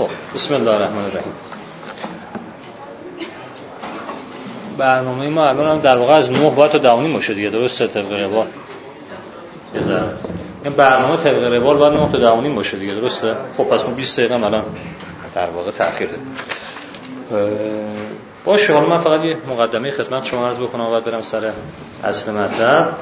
خب بسم الله الرحمن الرحیم. برنامه ما الان هم در واقع از 9 باید تا 10 باشه دیگه، درسته؟ طبق روال این برنامه طبق روال باید 9 تا 10 باشه دیگه، درسته؟ خب پس ما 20 دقیقه الان در واقع تأخیر داریم. باشه، حالا من فقط یه مقدمه خدمت شما عرض بکنم و بعد برم سر اصل مطلب.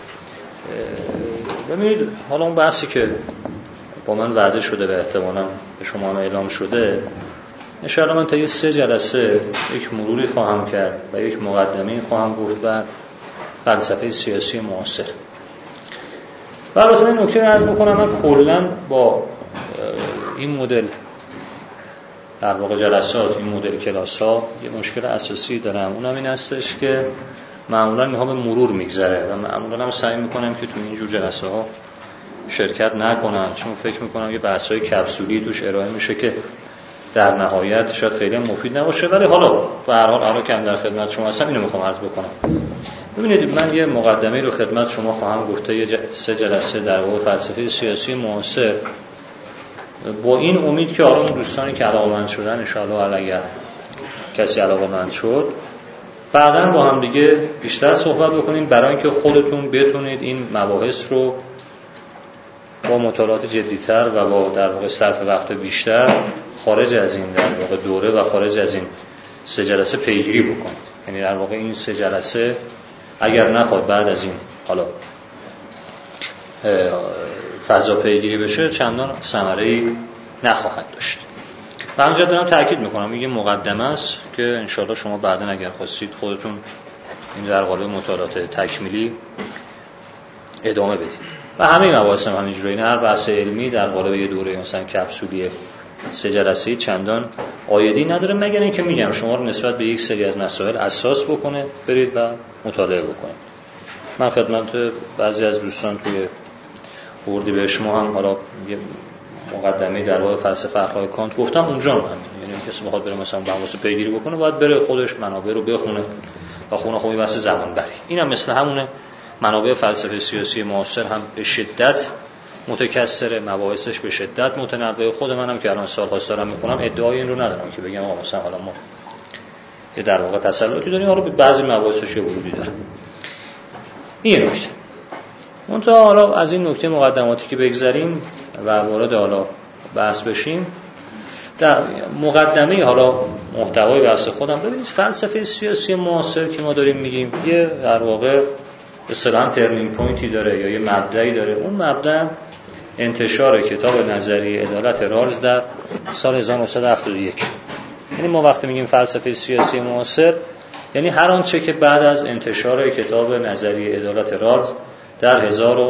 ببینید حالا اون بحثی که با من وعده شده و احتمالاً به شما هم اعلام شده، ان شاءالله من تا یه 3 جلسه یک مروری خواهم کرد و یک مقدمه خواهم گفت بر فلسفه سیاسی معاصر. و البته من نکته عرض بکنم، من کلاً با این مدل در واقع جلسات، این مدل کلاس‌ها یه مشکل اساسی دارم، اونم این هستش که معمولاً می‌ها به مرور میگذره و معمولاً هم سعی می‌کنم که تو اینجور جلسه‌ها شرکت نکنم، چون فکر می‌کنم یه بحث‌های کپسولی توش ارائه میشه که در نهایت شاید خیلی مفید نباشه. ولی حالا به هر حال الان که در خدمت شما هستم اینو می‌خوام عرض بکنم. ببینید من یه مقدمه رو خدمت شما خواهم گفت، یه 3 جلسه در واقع فلسفه سیاسی معاصر، با این امید که اون دوستانی که علاقه‌مند شدن ان شاءالله اگر کسی علاقه‌مند شد بعداً با هم دیگه بیشتر صحبت بکنیم، برای اینکه خودتون بتونید این مباحث رو با مطالعات جدی‌تر و با در واقع صرف وقت بیشتر خارج از این در واقع دوره و خارج از این 3 جلسه پیگیری بکنید. یعنی در واقع این 3 جلسه اگر نخواد بعد از این حالا فضا پیگیری بشه چندان ثمره‌ای نخواهد داشت. و همینجا دارم تاکید میکنم این مقدمه است که انشالله شما بعداً اگر خواستید خودتون این در قالب مطالعات تکمیلی ادامه بدید. و همه مباحث هم همینجوریه، هر بحث علمی در قالب یه دوره مثلا کپسولی 3 جلسه‌ای چندان عایدی نداره، مگر اینکه میگم شما رو نسبت به یک سری از مسائل اساس بکنه برید و مطالعه بکنید. من خدمت بعضی از دوستان توی اردیبهشت ما هم حالا یه مقدمه در واقع فلسفه اخلاق کانت گفتم، اونجا هم همین، یعنی کسی بخواد بره مثلا بحث پیگیری بکنه باید بره خودش منابع رو بخونه و خونه خوبی واسه زمان بری. اینم مثل همونه، منابع فلسفه سیاسی معاصر هم به شدت متکثره، مباحثش به شدت متنوع. خود منم که الان سال‌ها دارم میخونم ادعای این رو ندارم که بگم آقا مثلا حالا ما یه در واقع تسلطی داریم، حالا به بعضی مباحثش یه ورودی داره. این نکته. منتها حالا از این نکته مقدماتی که بگذریم و وارد حالا بحث بشیم، در مقدمه حالا محتوای بحث خودم ببینید فلسفه سیاسی معاصر که ما داریم میگیم یه در واقع اصطلاحاً ترنینگ پوینتی داره یا یه مبدأی داره. اون مبدأ انتشار کتاب نظریه عدالت رالز در سال 1971. یعنی ما وقتی میگیم فلسفه سیاسی معاصر یعنی هر آنچه که بعد از انتشار کتاب نظریه عدالت رالز در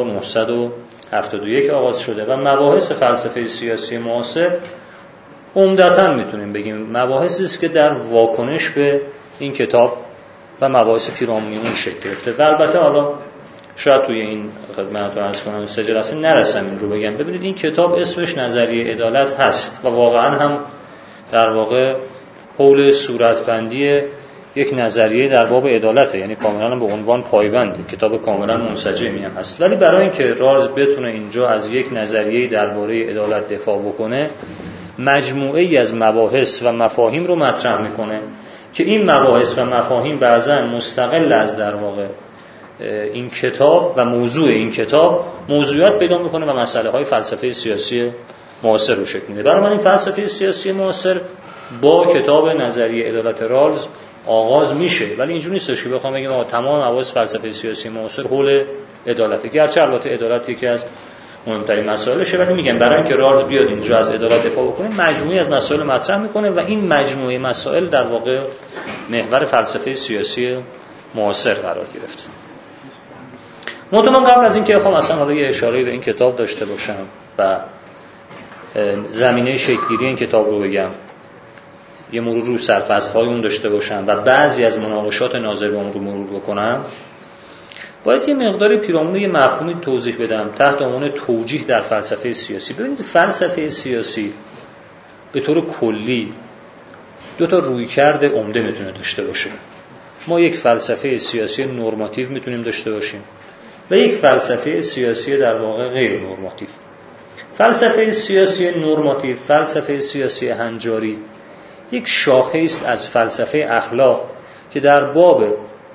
1971 آغاز شده و مباحث فلسفه سیاسی معاصر عمدتاً میتونیم بگیم مباحثی است که در واکنش به این کتاب و مباحث پیرامونی اون شکل گرفته. و البته حالا شاید توی این خدمتتون عرض کنم 3 جلسه نرسم این رو بگم. ببینید این کتاب اسمش نظریه عدالت هست و واقعاً هم در واقع حول صورتبندی یک نظریه در باب عدالته، یعنی کاملا به عنوان پایبنده، کتاب کاملا منسجمی هم هست. ولی برای اینکه رالز بتونه اینجا از یک نظریه درباره عدالت دفاع بکنه مجموعه‌ای از مباحث و مفاهیم رو مطرح میکنه که این مباحث و مفاهیم بعضا مستقل از در واقع این کتاب و موضوع این کتاب موضوعات پیدا میکنه و مسائل فلسفه سیاسی معاصر رو شکل میده. برای من این فلسفه سیاسی معاصر با کتاب نظریه عدالت رالز آغاز میشه، ولی اینجوری نیستش که بخوام بگم تمام مباحث فلسفه سیاسی معاصر حول عدالته، گرچه البته عدالت یکی از مهمترین مسائلشه، ولی میگم برای اینکه رالز بیاد اینجا از عدالت دفاع بکنه مجموعی از مسائل مطرح میکنه و این مجموعه مسائل در واقع محور فلسفه سیاسی معاصر قرار گرفت. من قبل از اینکه بخوام اصلا حالا یه اشاره به این کتاب داشته باشم و زمینه شکل‌گیری این کتاب رو بگم، یه مرور رو سرفصل‌های اون داشته باشم و بعضی از مناقشات ناظر به اون رو مرور بکنم، باید یه مقداری پیرامون یه مفهومی توضیح بدم تحت عنوان توجیه در فلسفه سیاسی. ببینید فلسفه سیاسی به طور کلی 2 تا رویکرد عمده میتونه داشته باشه. ما یک فلسفه سیاسی نرماتیو میتونیم داشته باشیم و یک فلسفه سیاسی در واقع غیر نرماتیو. فلسفه سیاسی نورماتیو، فلسفه سیاسی هنجاری یک شاخه است از فلسفه اخلاق که در باب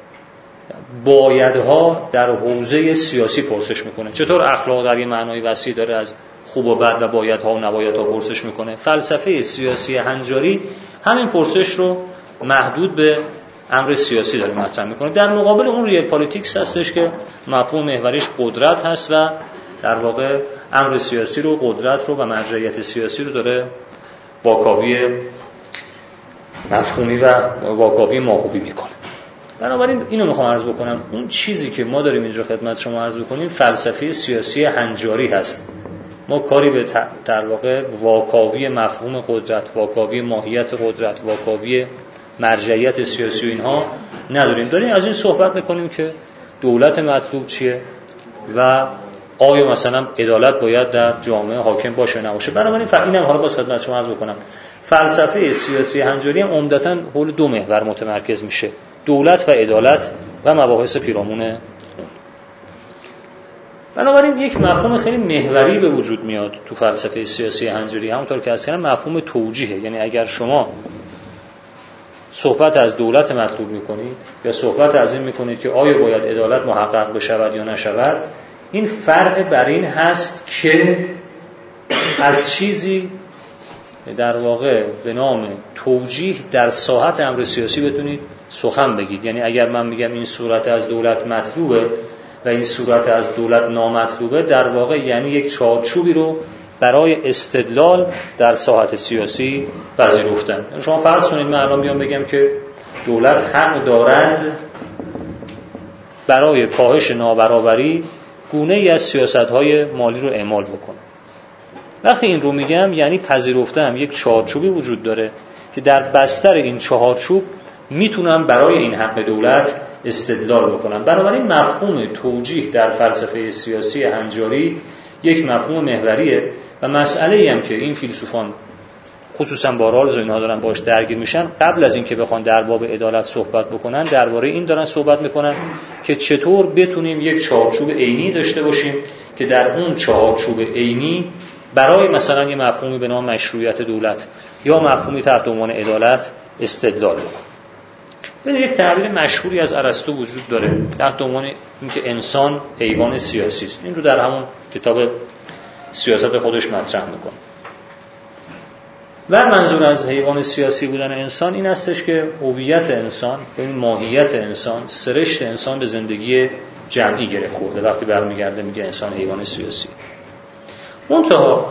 بایدها در حوزه سیاسی پرسش میکنه. چطور اخلاق در یه معنای وسیع داره از خوب و بد و بایدها و نبایدها پرسش میکنه. فلسفه سیاسی هنجاری همین پرسش رو محدود به امر سیاسی داره مطرح میکنه. در مقابل اون ریل پالیتیکس هستش که مفهوم محوریش قدرت هست و در واقع امر سیاسی رو، قدرت رو و مرجعیت سیاسی رو داره واکاوی مفهومی و واکاوی ماهوی میکنه. بنابراین اینو میخوام عرض بکنم، اون چیزی که ما داریم اینجا خدمت شما عرض بکنیم فلسفه سیاسی هنجاری هست. ما کاری به در واقع واکاوی مفهوم قدرت، واکاوی ماهیت قدرت، واکاوی مرجعیت سیاسی و اینها نداریم. داریم از این صحبت میکنیم که دولت مطلوب چیه و آیا مثلا عدالت باید در جامعه حاکم باشه نباشه. بنابراین اینم حالا باز خدمت شما عرض بکنم، فلسفه سیاسی هنجاری هم عمدتاً حول دو محور متمرکز میشه: دولت و عدالت و مباحث پیرامون اون. بنابراین یک مفهوم خیلی محوری به وجود میاد تو فلسفه سیاسی هنجاری، همونطور که از مفهوم توجیه. یعنی اگر شما صحبت از دولت مطلوب میکنید یا صحبت از این میکنید که آیا باید عدالت محقق بشود یا نشود، این فرق بر این هست که از چیزی در واقع به نام توجیه در ساحت امر سیاسی بتونید سخن بگید. یعنی اگر من میگم این صورت از دولت مطلوبه و این صورت از دولت نامطلوبه، در واقع یعنی یک چارچوبی رو برای استدلال در ساحت سیاسی پذیرفتن. شما فرض کنید من الان بیام بگم که دولت حق دارد برای کاهش نابرابری گونه‌ای از سیاست‌های مالی رو اعمال بکنه. وقتی این رو میگم یعنی پذیرفتم یک چارچوبی وجود داره که در بستر این چارچوب میتونم برای این حق دولت استدلال بکنم. بنابراین مفهوم توجیه در فلسفه سیاسی هنجاری یک مفهوم محوریه و مسئله‌ای هم که این فیلسوفان خصوصا با رالز و اینها دارن باش درگیر میشن، قبل از اینکه بخوان در باب عدالت صحبت بکنن درباره این دارن صحبت میکنن که چطور بتونیم یک چارچوب عینی داشته باشیم که در اون چارچوب عینی برای مثلا یه مفهومی به نام مشروعیت دولت یا مفهومی تحت عنوان عدالت استدلال بکنیم. ببینید یک تعبیر مشهوری از ارسطو وجود داره تحت عنوان اینکه انسان حیوان سیاسی است. این رو در همون کتاب سیاست خودش مطرح میکنه. و منظور از حیوان سیاسی بودن انسان این هستش که هویت انسان، یعنی ماهیت انسان، سرشت انسان به زندگی جمعی گره خورده. وقتی برمیگرده میگه انسان حیوان سیاسی. منتها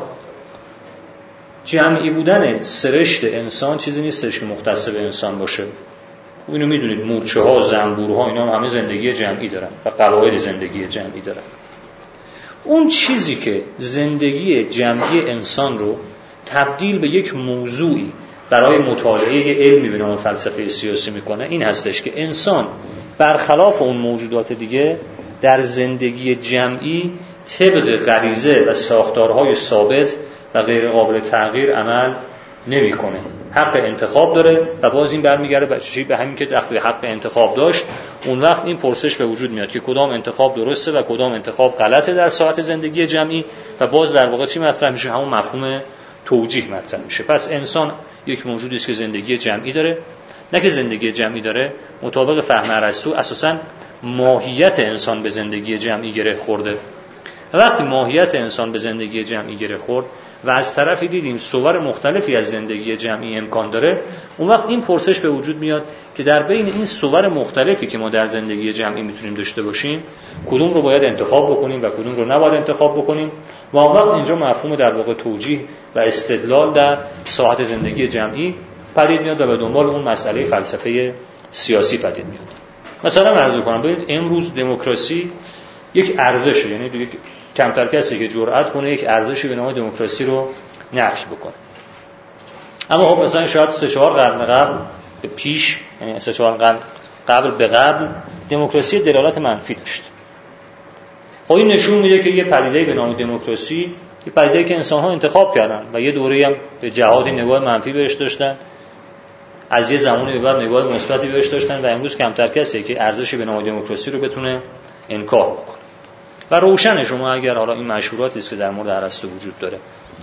جمعی بودن سرشت انسان چیزی نیستش که مختص به انسان باشه. اینو میدونید مورچه ها، زنبورها اینا همه زندگی جمعی دارن و قواعد زندگی جمعی دارن. اون چیزی که زندگی جمعی انسان رو تبدیل به یک موضوعی برای مطالعه علمی به نام فلسفه سیاسی میکنه این هستش که انسان برخلاف اون موجودات دیگه در زندگی جمعی طبق غریزه و ساختارهای ثابت و غیر قابل تغییر عمل نمیکنه. حق انتخاب داره و باز این برمیگرده به همین که وقتی حق انتخاب داشت اون وقت این پرسش به وجود میاد که کدام انتخاب درسته و کدام انتخاب غلطه در ساعت زندگی جمعی و باز در واقع چی مطرح میشه؟ همون مفهوم توجیه مطرح میشه. پس انسان یک موجودی است که زندگی جمعی داره، نه که زندگی جمعی داره مطابق فهم ارسطو اساساً ماهیت انسان به زندگی جمعی گره خورده. وقتی ماهیت انسان به زندگی جمعی گره خورد و از طرفی دیدیم صور مختلفی از زندگی جمعی امکان داره، اون وقت این پرسش به وجود میاد که در بین این صور مختلفی که ما در زندگی جمعی میتونیم داشته باشیم کدوم رو باید انتخاب بکنیم و کدوم رو نباید انتخاب بکنیم و اون وقت اینجا مفهوم در واقع توجیه و استدلال در ساحت زندگی جمعی پدید میاد و به دنبال اون مسئله فلسفه سیاسی پدید میاد. مثلا عرض کنم ببینید امروز دموکراسی یک ارزشه، یعنی دیگه کمتر کسی که جرأت کنه یک ارزشی به نام دموکراسی رو نفی بکنه. اما خب مثلا شاید 3-4 قرن قبل به پیش، یعنی 3-4 قرن قبل به قبل دموکراسی دلالت منفی داشت. خب این نشون میده که یه پدیده به نام دموکراسی یه پدیده که انسان‌ها انتخاب کردن و یه دوره‌ای هم به جهاد نگاه منفی بهش داشتن، از یه زمانی به بعد نگاه مثبتی بهش داشتن و امروز کمتر کسی که ارزشی به نام دموکراسی رو بتونه انکار بکنه. و روشن شما اگر حالا این مشهوراتی است که در مورد ارسطو وجود داره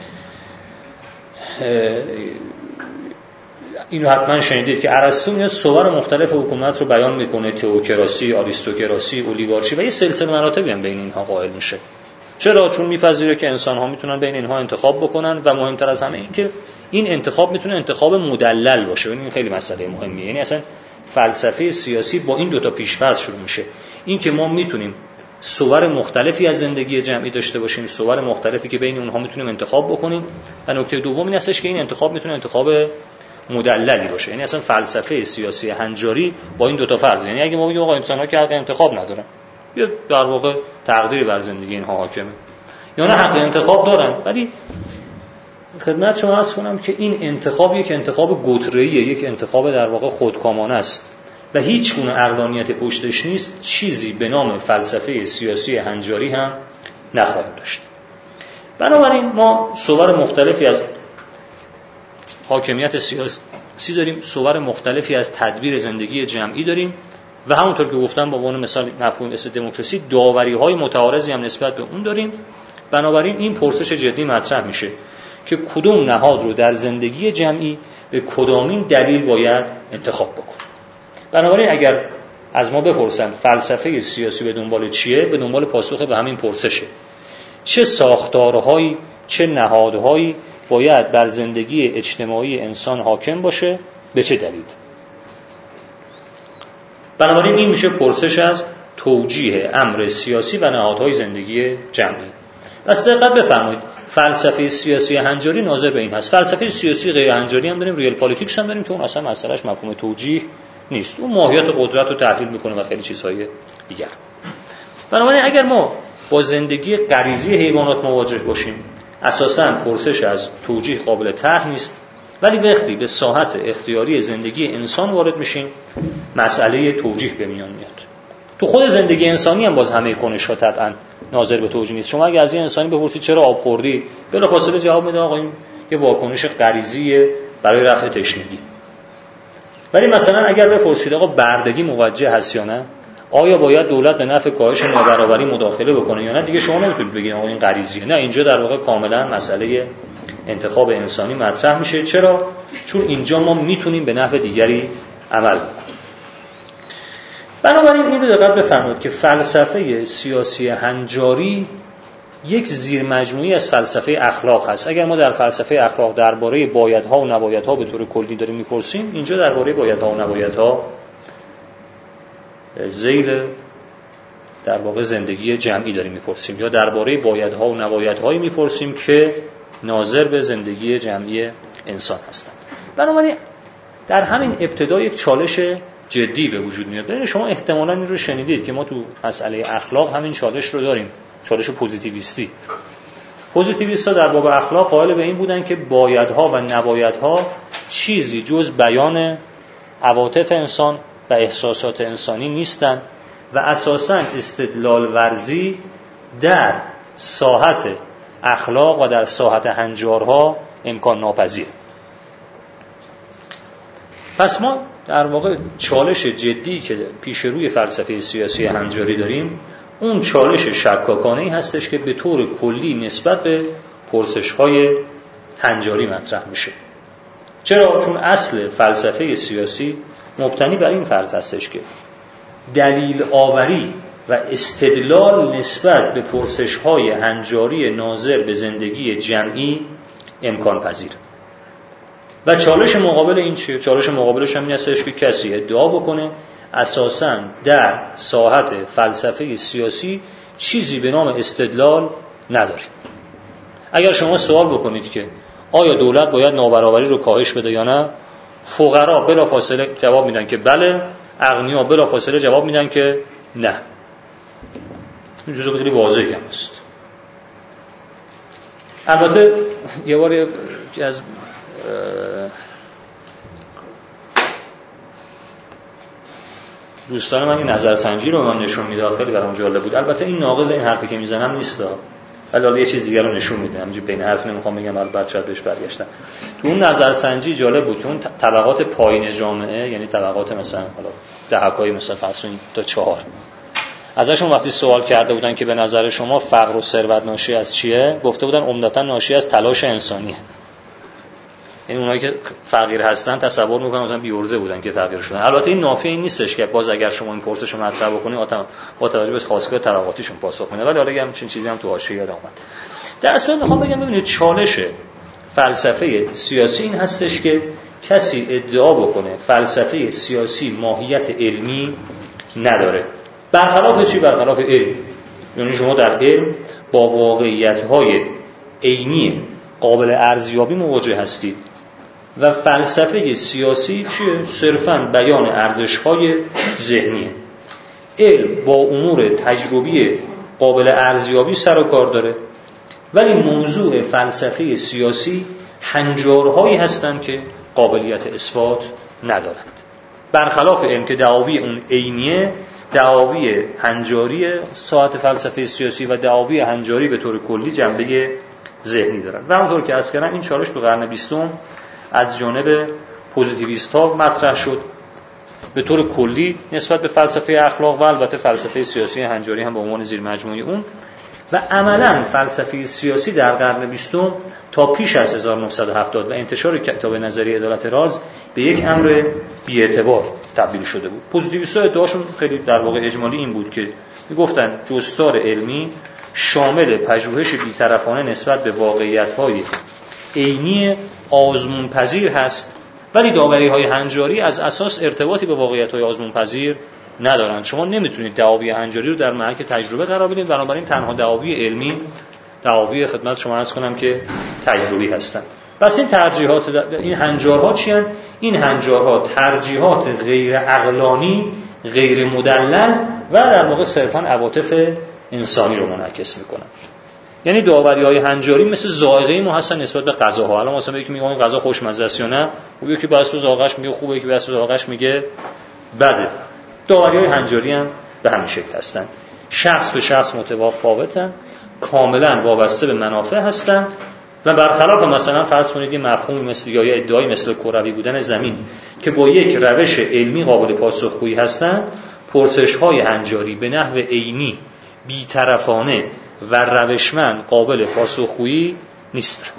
اینو حتما شنیدید که ارسطو میاد صور مختلف حکومت رو بیان میکنه، تئوکراسی، آریستوکراسی، اولیگارشی و یه سلسله مراتبی هم بین اینها قائل میشه. چرا؟ چون میپذیره که انسان ها میتونن بین اینها انتخاب بکنن و مهمتر از همه این که این انتخاب میتونه انتخاب مدلل باشه. این خیلی مسئله مهمیه. یعنی اصلا فلسفه سیاسی با این دوتا پیش‌فرض شروع میشه، این که ما میتونیم صور مختلفی از زندگی جمعی داشته باشیم، صور مختلفی که بین اونها میتونیم انتخاب بکنیم، و نکته دوم این هستش که این انتخاب میتونه انتخاب مدللی باشه. یعنی اصلا فلسفه سیاسی هنجاری با این دوتا فرض، یعنی اگه ما بگیم آقا انسان‌ها که حق انتخاب ندارن، یا در واقع تقدیری بر زندگی اینها حاکمه، یا نه حق انتخاب دارن، ولی خدمت شما عرض کنم که این انتخاب یک انتخاب گتره‌ایه، یک انتخاب در واقع خودکامانه است و هیچ گونه عقلانیت پشتش نیست. چیزی به نام فلسفه سیاسی هنجاری هم نخواهیم داشت. بنابراین ما صور مختلفی از حاکمیت سیاسی داریم، صور مختلفی از تدبیر زندگی جمعی داریم و همونطور که گفتم با عنوان مثال مفهوم دموکراسی داوری‌های متعارضی هم نسبت به اون داریم. بنابراین این پرسش جدی مطرح میشه که کدوم نهاد رو در زندگی جمعی به کدامین دلیل باید انتخاب بکنیم. بنابراین اگر از ما بپرسن فلسفه سیاسی به دنبال چیه، به دنبال پاسخ به همین پرسشه. چه ساختارهایی، چه نهادهایی باید بر زندگی اجتماعی انسان حاکم باشه، به چه دلیل؟ بنابراین این میشه پرسش از توجیه امر سیاسی و نهادهای زندگی جمعی. پس دقت بفرمایید، فلسفه سیاسی هنجاری ناظر به این هست. فلسفه سیاسی غیر هنجاری هم داریم، ریل پالیتیکس هم داریم که اون اصلا مسئلهش مفهوم توجیه نیست، اون ماهیت قدرت رو تحلیل میکنه و خیلی چیزهای دیگر. بنابراین اگر ما با زندگی غریزی حیوانات مواجه باشیم، اساساً پرسش از توجیه قابل طرح نیست، ولی وقتی به ساحت اختیاری زندگی انسان وارد میشیم مسئله توجیه به میان میاد. تو خود زندگی انسانی هم باز همه کنش‌ها طبعاً ناظر به توجیه نیست. شما اگه از یه انسانی بپرسید چرا آب خوردی، بلافاصله جواب میده آقا این یه واکنش غریزیه برای رفع تشنگی. ولی مثلا اگر بپرسید آقا بردگی موجه هست یا نه، آیا باید دولت به نفع کاهش نابرابری مداخله بکنه یا نه، دیگه شما نمیتونید بگید آقا این غریزیه. نه، اینجا در واقع کاملا مسئله انتخاب انسانی مطرح میشه. چرا؟ چون اینجا ما میتونیم به نفع دیگری عمل بکنیم. بنابراین این رو دقت بفرمایید که فلسفه سیاسی هنجاری یک زیر مجموعی از فلسفه اخلاق هست. اگر ما در فلسفه اخلاق درباره بایدها و نبایدها به طور کلی داریم میپرسیم، اینجا درباره بایدها و نبایدها ذیل در واقع زندگی جمعی داریم میپرسیم، یا درباره بایدها و نبایدهایی میپرسیم که ناظر به زندگی جمعی انسان هستند. بنابراین در همین ابتدا یک چالش جدی به وجود میاد. ببینید شما احتمالاً این رو شنیدید که ما تو مسئله اخلاق همین چالش رو داریم، چالش پوزیتیویستی. پوزیتیویست‌ها در باب اخلاق قائل به این بودن که بایدها و نبایدها چیزی جز بیان عواطف انسان و احساسات انسانی نیستند و اساساً استدلال ورزی در ساحت اخلاق و در ساحت هنجارها امکان ناپذیر. پس ما در واقع چالش جدی که پیش روی فلسفه سیاسی هنجاری داریم، اون چالش شکاکانه‌ای هستش که به طور کلی نسبت به پرسش‌های هنجاری مطرح میشه. چرا؟ چون اصل فلسفه سیاسی مبتنی بر این فرض هستش که دلیل آوری و استدلال نسبت به پرسش‌های هنجاری ناظر به زندگی جمعی امکان پذیر. و چالش مقابل این چیه؟ چالش مقابلش هم این هستش که کسی ادعا بکنه اساساً در ساحت فلسفه سیاسی چیزی به نام استدلال نداریم. اگر شما سوال بکنید که آیا دولت باید نابرابری رو کاهش بده یا نه، فقرا بلافاصله جواب میدن که بله، اغنیا بلافاصله جواب میدن که نه. این جزء خیلی واضحی هم است. البته یه بار از دوستان من این نظرسنجی رو به من نشون میداد، خیلی برام جالب بود. البته این ناقض این حرفی که میزنم نیست، ولی حالا یه چیز دیگه رو نشون میده. همینجوری بین حرف نمیخوام بگم، البته شاید بهش برگشتم. تو اون نظرسنجی جالب بود که اون طبقات پایین جامعه، یعنی طبقات مثلا حالا دهکای مثلا فرض کنید تا 4، ازشون وقتی سوال کرده بودن که به نظر شما فقر و ثروت ناشی از چیه، گفته بودن عمدتاً ناشی از تلاش انسانیه. این اونایی که فقیر هستن تصور میکنن مثلا بیورزه بودن که فقیر شدن. البته این نافی این نیستش که باز اگر شما این پرسش رو مطرح بکنید با توجه به خواستگاه طبقاتیشون پاسخ میده، ولی حالا یه همچین چیزی هم تو حاشیه یاد اومد. در اصل میخوام بگم ببینید چالش فلسفه سیاسی این هستش که کسی ادعا بکنه فلسفه سیاسی ماهیت علمی نداره. برخلاف چی؟ برخلاف علم. یعنی شما در علم با واقعیت‌های عینی قابل ارزیابی مواجه هستید و فلسفه سیاسی چیه؟ صرفاً بیان ارزش‌های ذهنیه. علم با امور تجربی قابل ارزیابی سر و کار داره، ولی موضوع فلسفه سیاسی هنجارهایی هستند که قابلیت اثبات ندارند. برخلاف علم که دعاوی اون عینیه، دعاوی هنجاری ساعت فلسفه سیاسی و دعاوی هنجاری به طور کلی جنبه ذهنی دارند. و همونطور که عرض کردم این چالش تو قرن 20 از جانب پوزیتیویست‌ها مطرح شد به طور کلی نسبت به فلسفه اخلاق و البته فلسفه سیاسی هنجاری هم به عنوان زیر مجموعه اون. و عملاً فلسفه سیاسی در قرن 20 تا پیش از 1970 و انتشار کتاب نظریه عدالت رالز به یک امر بی‌اعتبار تبدیل شده بود. پوزیتیویست‌ها ادعاشون خیلی در واقع اجمالی این بود که میگفتن جستار علمی شامل پژوهش بی‌طرفانه نسبت به واقعیت‌های عینی آزمون‌پذیر هست، ولی داوری‌های هنجاری از اساس ارتباطی به واقعیت‌های آزمون‌پذیر ندارند. شما نمیتونید دعاوی هنجاری رو در محک تجربه قرار بدید، بنابراین تنها دعاوی علمی دعاوی خدمت شما عرض کنم که تجربی هستند. پس این ترجیحات این هنجارها چی هستند؟ این هنجارها ترجیحات غیر عقلانی، غیر مدلل و در واقع صرفاً عواطف انسانی رو منعکس میکنن. یعنی داوری‌های هنجاری مثل ذائقه ما هستن نسبت به غذاها. الان مثلا یکی میگه این غذا خوشمزه است یا نه، و یکی بس به ذائقه‌اش میگه خوبه، یکی بس به ذائقه‌اش میگه بده. داوری‌های هنجاری هم به همین شکل هستن. شخص به شخص متفاوتن، کاملا وابسته به منافع هستن و برخلاف مثلا فرض کنید یه مفهومی مثل یا یه ادعایی مثل کروی بودن زمین که با یک روش علمی قابل پاسخگویی هستن، پرسش‌های هنجاری به نحو عینی، بی‌طرفانه و روشمند قابل پاسخگویی نیستند.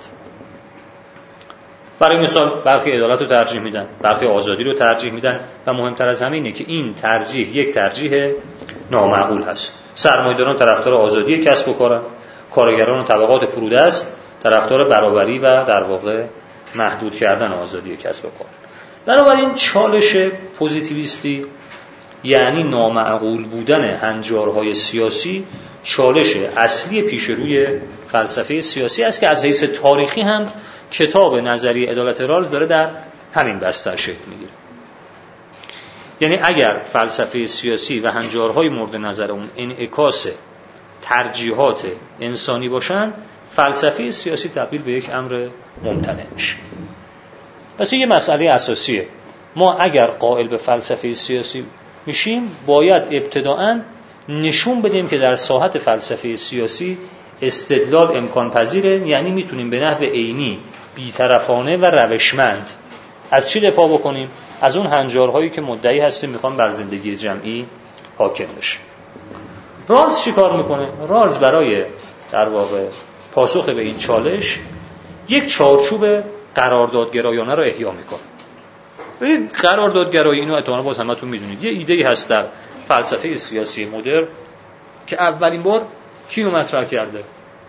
برای مثال برخی عدالت رو ترجیح میدن، برخی آزادی رو ترجیح میدن و مهمتر از همه اینه که این ترجیح یک ترجیح نامعقول هست. سرمایه‌داران طرفدار آزادی کسب و کارن، کارگران و طبقات فرودست طرفدار برابری و در واقع محدود کردن آزادی کسب و کار. بنابراین چالش پوزیتیویستی یعنی نامعقول بودن هنجارهای سیاسی چالش اصلی پیش روی فلسفه سیاسی است که از حیث تاریخی هم کتاب نظریه عدالت رالز داره در همین بستر شکل میگیره. یعنی اگر فلسفه سیاسی و هنجارهای مورد نظر اون انعکاس ترجیحات انسانی باشن، فلسفه سیاسی تبدیل به یک امر ممتنع میشه. پس یه مسئله اساسیه. ما اگر قائل به فلسفه سیاسی میشیم باید ابتداءً نشون بدیم که در ساحت فلسفه سیاسی استدلال امکان پذیره، یعنی میتونیم به نحو عینی، بی‌طرفانه و روشمند از چی دفاع بکنیم؟ از اون هنجارهایی که مدعی هستیم میخوان بر زندگی جمعی حاکم بشه. رالز چی کار میکنه؟ رالز برای در واقع پاسخ به این چالش یک چارچوب قراردادگرایانه رو احیا میکنه. ببینید قراردادگرایی اینو احتمالاً باز همتون میدونید، یه ایده‌ای هست در فلسفه سیاسی مدرن که اولین بار کی رو مطرح کرده؟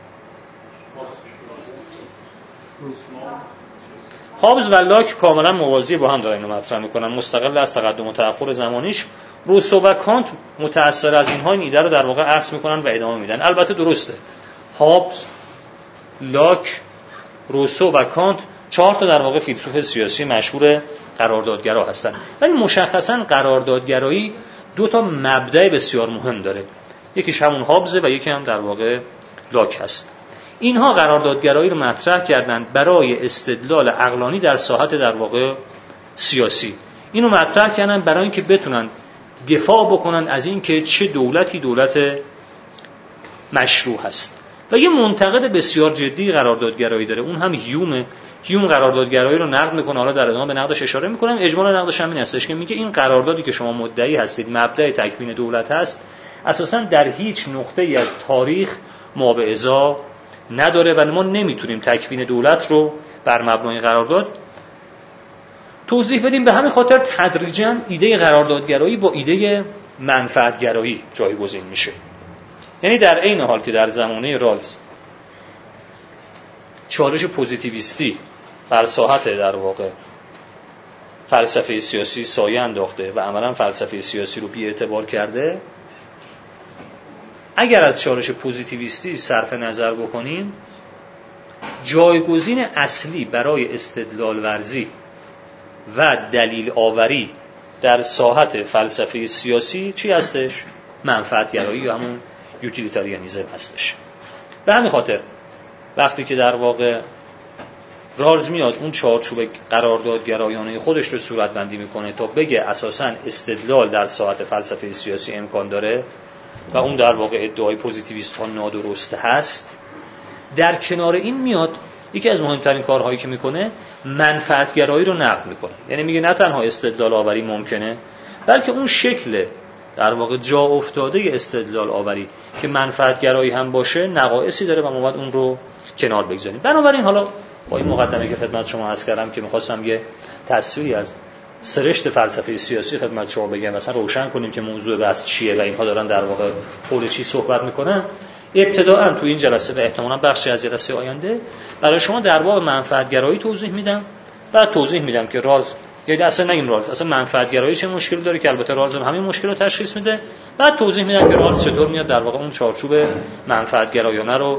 هابز و لاک کاملا موازی با هم دارن اینو مطرح میکنن، مستقل از تقدم و تأخر زمانیش. روسو و کانت متأثر از اینها این ایده رو در واقع عکس میکنن و ادامه میدن. البته درسته هابز، لاک، روسو و کانت 4 تا در واقع فیلسوف سیاسی مشهور قراردادگرا هستن، ولی مشخصاً قراردادگرایی 2 تا مبدأ بسیار مهم داره. یکیش همون هابز و یکی هم در واقع لاک هست. اینها قراردادگرایی رو مطرح کردند برای استدلال عقلانی در ساحت در واقع سیاسی. اینو مطرح کردن برای اینکه بتونن دفاع بکنن از این که چه دولتی دولت مشروع هست. و یه منتقد بسیار جدی قراردادگرایی داره، اون هم هیوم قراردادگرایی رو نقد میکنه. حالا در ادامه به نقدش اشاره میکنم. اجمالا نقدش همین هستش که میگه این قراردادی که شما مدعی هستید مبدأ تکوین دولت هست، اساساً در هیچ نقطه‌ای از تاریخ ما به ازا نداره و ما نمیتونیم تکوین دولت رو بر مبنای قرارداد توضیح بدیم. به همین خاطر تدریجاً ایده قراردادگرایی با ایده منفعتگرایی جایگزین میشه. یعنی در عین حال که در زمانه رالز چالش پوزیتیویستی بر ساحت در واقع فلسفه سیاسی سایه انداخته و عملاً فلسفه سیاسی رو بی‌اعتبار کرده، اگر از چالش پوزیتیویستی صرف نظر بکنیم، جایگزین اصلی برای استدلال ورزی و دلیل آوری در ساحت فلسفه سیاسی چی هستش؟ منفعتگرایی یا همون یوتیلیتاریانیزم هستش. به همین خاطر وقتی که در واقع رالز میاد اون چارچوب قراردادگرایانه خودش رو صورتبندی میکنه تا بگه اساساً استدلال در ساحت فلسفه سیاسی امکان داره و اون در واقع ادعای پوزیتیویست ها نادرست هست، در کنار این میاد یکی از مهمترین کارهایی که میکنه منفعتگرایی رو نقد میکنه. یعنی میگه نه تنها استدلال آوری ممکنه، بلکه اون شکل در واقع جا افتاده استدلال آوری که منفعتگرایی هم باشه نقایصی داره و ما باید اون رو کنار بگذاریم. بنابراین حالا با این مقدمه که خدمت شما عرض کردم که میخواستم یه تصویری از سرشت فلسفه سیاسی خدمت شما بگم، مثلا روشن کنیم که موضوع بحث چیه و اینها دارن در واقع حول چی صحبت میکنن. ابتداءً تو این جلسه و احتمالاً بخشی از جلسه آینده برای شما در باب منفعتگرایی توضیح میدم. بعد توضیح میدم که رالز، یعنی اصلا نگیم رالز اصلا منفعتگرایی چه مشکلی داره که البته رالز هم همین مشکل رو تشخیص میده. بعد توضیح میدم که رالز چطور میاد در واقع اون چارچوب منفعتگرایانه رو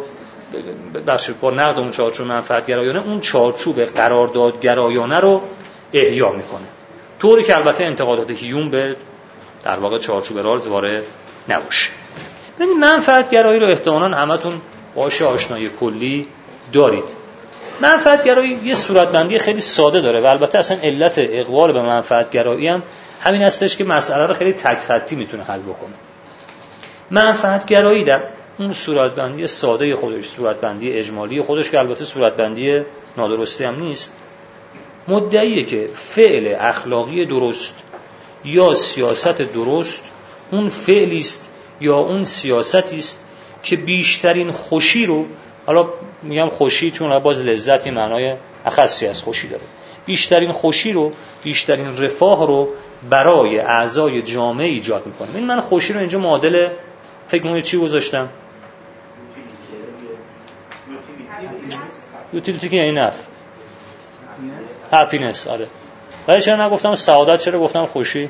با نقد اون چارچوب منفعتگرایانه اون چارچوب قراردادگرایانه رو احیا میکنه، طوری که البته انتقادات هیوم به در واقع چارچوب رالز وارد نباشه. ببینید منفعتگرایی رو احتمالاً همتون باهاش آشنایی کلی دارید. منفعتگرایی یه صورتبندی خیلی ساده داره و البته اصلا علت اقبال به منفعتگرایی هم همین هستش که مسئله رو خیلی تک خطی میتونه حل بکنه. منفعتگرایی در اون صورتبندی ساده خودش، صورتبندی اجمالی خودش که البته صورتبندی نادرستی هم نیست، مدعیه که فعل اخلاقی درست یا سیاست درست اون فعلی است یا اون سیاستی است که بیشترین خوشی رو، حالا میگم خوشی چون باز لذتی معنای اخصی از خوشی داره، بیشترین خوشی رو، بیشترین رفاه رو برای اعضای جامعه ایجاد میکنه. ببین من خوشی رو اینجا معادل فکر کنید چی گذاشتم؟ یوتیلیتی که یعنی نفع، هپینس. آره ولی چرا نگفتم سعادت، چرا گفتم خوشی؟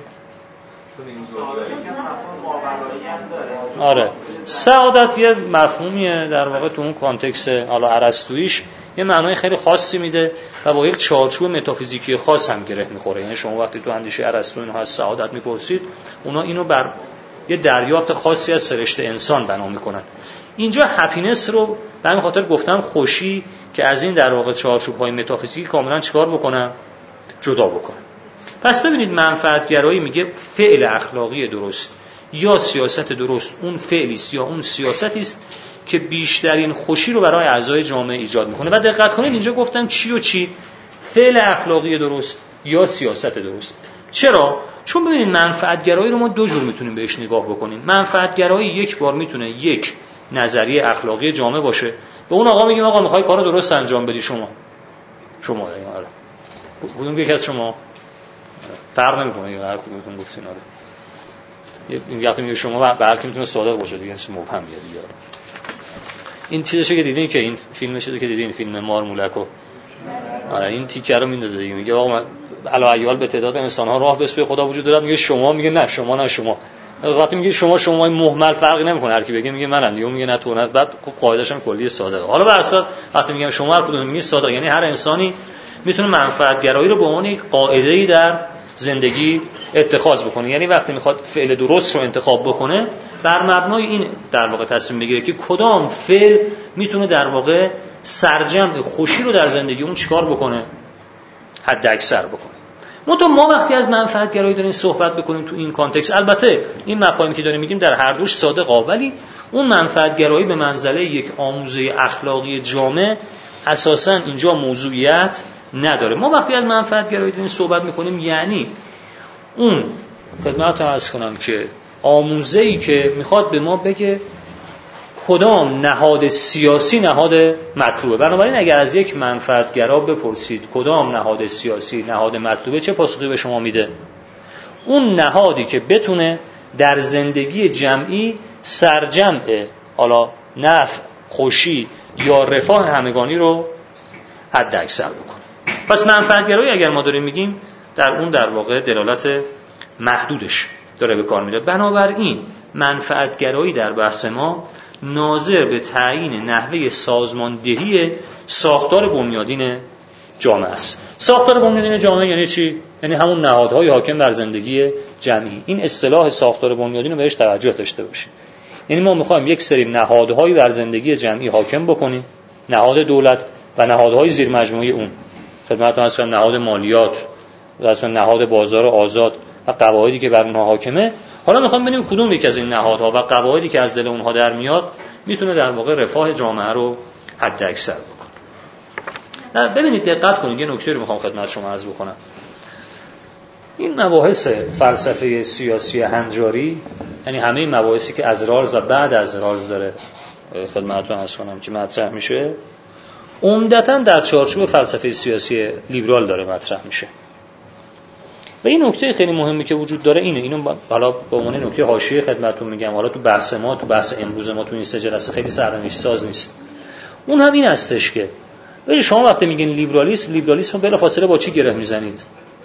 آره سعادت یه مفهومیه در واقع تو اون کانتکست حالا ارسطوییش یه معنای خیلی خاصی میده و با یک چارچوب متافیزیکی خاص هم گره میخوره. یعنی شما وقتی تو اندیشه ارسطو اینو از سعادت میپرسید، اونا اینو بر یه دریافت خاصی از سرشت انسان بنا میکنن. اینجا هپینس رو به همین خاطر گفتم خوشی که از این در واقع چارچوب‌های متافیزیکی کاملا چیکار بکنن؟ جدا بکنن. پس ببینید منفعتگرایی میگه فعل اخلاقی درست یا سیاست درست اون فعلی است یا اون سیاستی است که بیشترین خوشی رو برای اعضای جامعه ایجاد میکنه. و دقت کنید اینجا گفتم چی و چی؟ فعل اخلاقی درست یا سیاست درست. چرا؟ چون ببینید منفعتگرایی رو ما دو جور میتونیم بهش نگاه بکنیم. منفعتگرایی یک بار میتونه یک نظریه اخلاقی جامعه باشه، به اون آقا میگیم آقا میخوای کارو درست انجام بدی، شما آره بودم یکی از شما فرق نمیکنه هر کدومتون گفتین. آره این وقتی میگه شما بلکه میتونه صادق باشه دیگه، اسم مبهم دیگه. این چیزشو که دیدین که این فیلمشو که دیدین، فیلم مارمولکو، آره این تیکه رو میندازه دیگه، میگه آقا علاوه به تعداد انسان ها راه به سوی خدا وجود داره، میگه شما، میگه نه شما، نه شما. وقتی میگه شما مهمل فرقی نمیکنه، هر کی بگه میگه منم دیگه، میگه نه تو نه. بعد خب قاعده‌اش هم کلی صادقه. حالا به اصل وقتی میگم شما هر کدوم میگه صادق، یعنی هر انسانی میتونه منفعتگرایی رو به عنوان یک قاعده‌ای در زندگی اتخاذ بکنه. یعنی وقتی میخواد فعل درست رو انتخاب بکنه، بر مبنای این در واقع تصمیم بگیره که کدام فعل میتونه در واقع سرجم خوشی رو در زندگی اون چیکار بکنه، حد اکثر بکنه. ما وقتی از منفعتگرایی داریم صحبت بکنیم تو این کانتکست، البته این مفاهیمی که داریم میگیم در هر دوش صادقه، ولی اون منفعتگرایی به منزله یک آموزه اخلاقی جامع اساساً اینجا موضوعیت نداره. ما وقتی از منفعتگرایی داریم صحبت میکنیم، یعنی اون خدمتتون عرض کنم که آموزه‌ای که میخواد به ما بگه کدام نهاد سیاسی نهاد مطلوبه. بنابراین اگر از یک منفعتگرا بپرسید کدام نهاد سیاسی نهاد مطلوبه، چه پاسخی به شما میده؟ اون نهادی که بتونه در زندگی جمعی سرجمع حالا نفع، خوشی یا رفاه همگانی رو حد اکثر بکنه. پس منفعتگرایی اگر ما داریم میگیم در اون در واقع دلالت محدودش داره به کار میره. بنابراین منفعتگرایی در بحث ما ناظر به تعیین نحوه سازماندهی ساختار بنیادین جامعه است. ساختار بنیادین جامعه یعنی چی؟ یعنی همون نهادهای حاکم بر زندگی جمعی. این اصطلاح ساختار بنیادین رو بهش توجه داشته باشید. یعنی ما میخوایم یک سری نهادهایی بر زندگی جمعی حاکم بکنیم، نهاد دولت و نهادهای زیر مجموعه اون. خدمتتون عرض کنم نهاد مالیات و اصلا نهاد بازار آزاد و قواعدی که بر اونها حاکمه. حالا میخوام ببینیم کدوم یک از این نهادها و قواعدی که از دل اونها در میاد میتونه در واقع رفاه جامعه رو حد اکثر بکنه. ببینید دقت کنید، یه نکته رو میخوام خدمت شما عرض بکنم. این مباحث فلسفه سیاسی هنجاری، یعنی همه مباحثی که از رالز و بعد از رالز داره خدمتتون عرض کنم که مطرح میشه، عمدتاً در چارچوب فلسفه سیاسی لیبرال داره مطرح میشه. و این نکته خیلی مهمی که وجود داره اینو حالا به عنوان نکته حاشیه خدمتتون میگم، حالا تو بحث امروز ما تو این سه جلسه خیلی سرنوشت ساز نیست. اون هم این هستش که ولی شما وقتی میگین لیبرالیسم بلافاصله با چی گره میزنید؟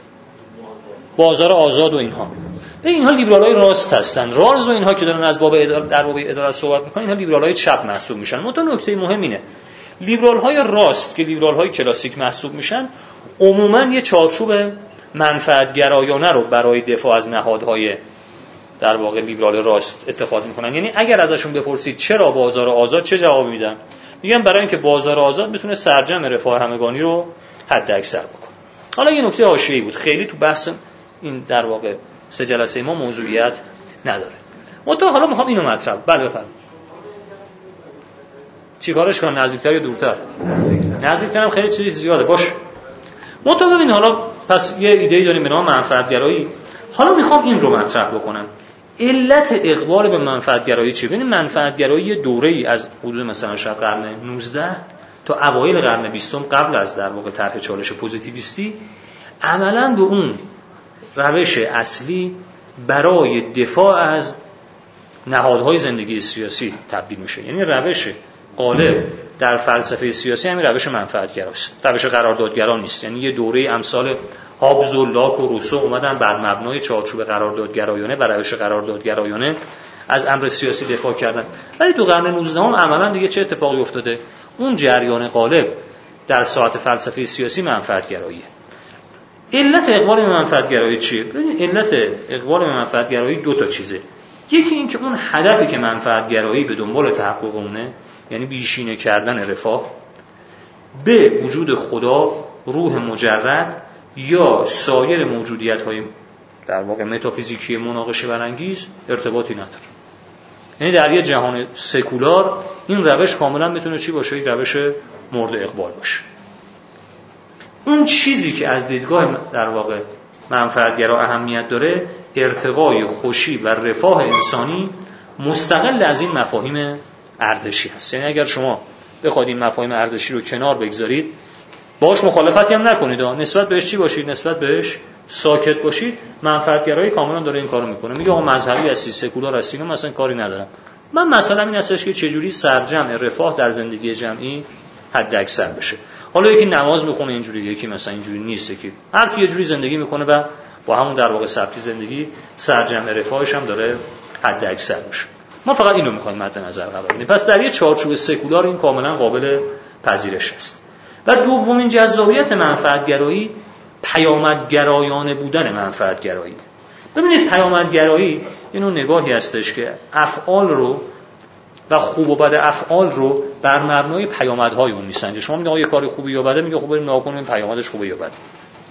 بازار آزاد و اینها. اینها لیبرالای راست هستن. رالز و اینها که دارن از باب در باب عدالت صحبت میکنن، اینها لیبرالای چپ محسوب میشن. منتها نکته مهم اینه لیبرال‌های راست که لیبرال‌های کلاسیک محسوب میشن، عموماً یه چارچوب منفعت‌گرایانه رو برای دفاع از نهادهای در واقع لیبرال راست اتخاذ میکنن. یعنی اگر ازشون بپرسید چرا بازار آزاد، چه جواب میدن؟ میگن برای اینکه بازار آزاد بتونه سرجم رفاه همگانی رو حد اکثر بکنه. حالا یه نکته حاشیه‌ای بود، خیلی تو بحث این در واقع سه جلسه ما موضوعیت نداره. منتها حالا میخوام اینو مطرح بله بفرمایید. چیکارش کنم؟ نزدیکتر یا دورتر؟ نزدیکتر هم خیلی چیز زیاده باش. منتها ببین حالا پس یه ایده‌ای داریم به نام منفعت‌گرایی. حالا میخوام این رو مطرح بکنم. علت اقبال به منفعت‌گرایی چیه؟ ببین منفعت‌گرایی دوره‌ای از حدود مثلا شاید قرن 19 تا اوایل قرن 20 قبل از در واقع طرح چالش پوزیتیویستی عملاً به اون روش اصلی برای دفاع از نهادهای زندگی سیاسی تبدیل میشه. یعنی روش غالب در فلسفه سیاسی همین روش منفعت‌گراست، روش قراردادگرا نیست. یعنی یه دوره امثال هابز و لاک و روسو اومدن بر مبنای چارچوب قراردادگرایانه و روش قراردادگرایانه از امر سیاسی دفاع کردن. ولی تو قرن 19 عملاً دیگه چه اتفاقی افتاده؟ اون جریان غالب در ساحت فلسفه سیاسی منفعت‌گراییه. علت اقبال به منفعت‌گرایی چیه؟ ببینید علت اقبال به منفعت‌گرایی دو تا چیزه. یکی این که اون هدفی که منفعت‌گرایی به دنبال تحقق اونه، یعنی بیشینه کردن رفاه، به وجود خدا، روح مجرد یا سایر موجودیت‌های در واقع متافیزیکی مناقشه برانگیز ارتباطی نداره. یعنی در یه جهان سکولار این روش کاملا میتونه چی باشه؟ یک روش مورد اقبال باشه. اون چیزی که از دیدگاه در واقع منفعت‌گرا اهمیت داره، ارتقای خوشی و رفاه انسانی مستقل از این مفاهیم ارزشی هست. یعنی اگر شما بخواید این مفاهیم ارزشی رو کنار بگذارید، باهاش مخالفتی هم نکنید، نسبت بهش چی باشید؟ نسبت بهش ساکت باشید. منفعت‌گرایی کاملا داره این کارو میکنه. میگه آقا مذهبی هستی، سکولار هستی، من مثلا کاری ندارم. من مثلا این هستش که چجوری سرجمع رفاه در زندگی جمعی حد اکثر بشه. حالا یکی نماز میخونه اینجوری، یکی مثلا اینجوری نیست، که هر کی یه جوری زندگی میکنه و با همون در واقع سبک زندگی سرجمع رفاهش هم داره حد اکثر بشه. ما فقط اینو میخوایم مد نظر قرار بدیم. پس در یه چارچوب سکولار این کاملا قابل پذیرش است. و دومین جذابیت منفعت‌گرایی پیامدگرایانه بودن منفعت‌گرایی. ببینید پیامدگرایی اینو نگاهی هستش که افعال رو و خوب و بد افعال رو بر مبنای پیامدهای اون میسنجه. شما میگید آقا یه کاری خوبه یا بده، میگه خب بریم نگاه کنیم پیامدش خوبه یا بده.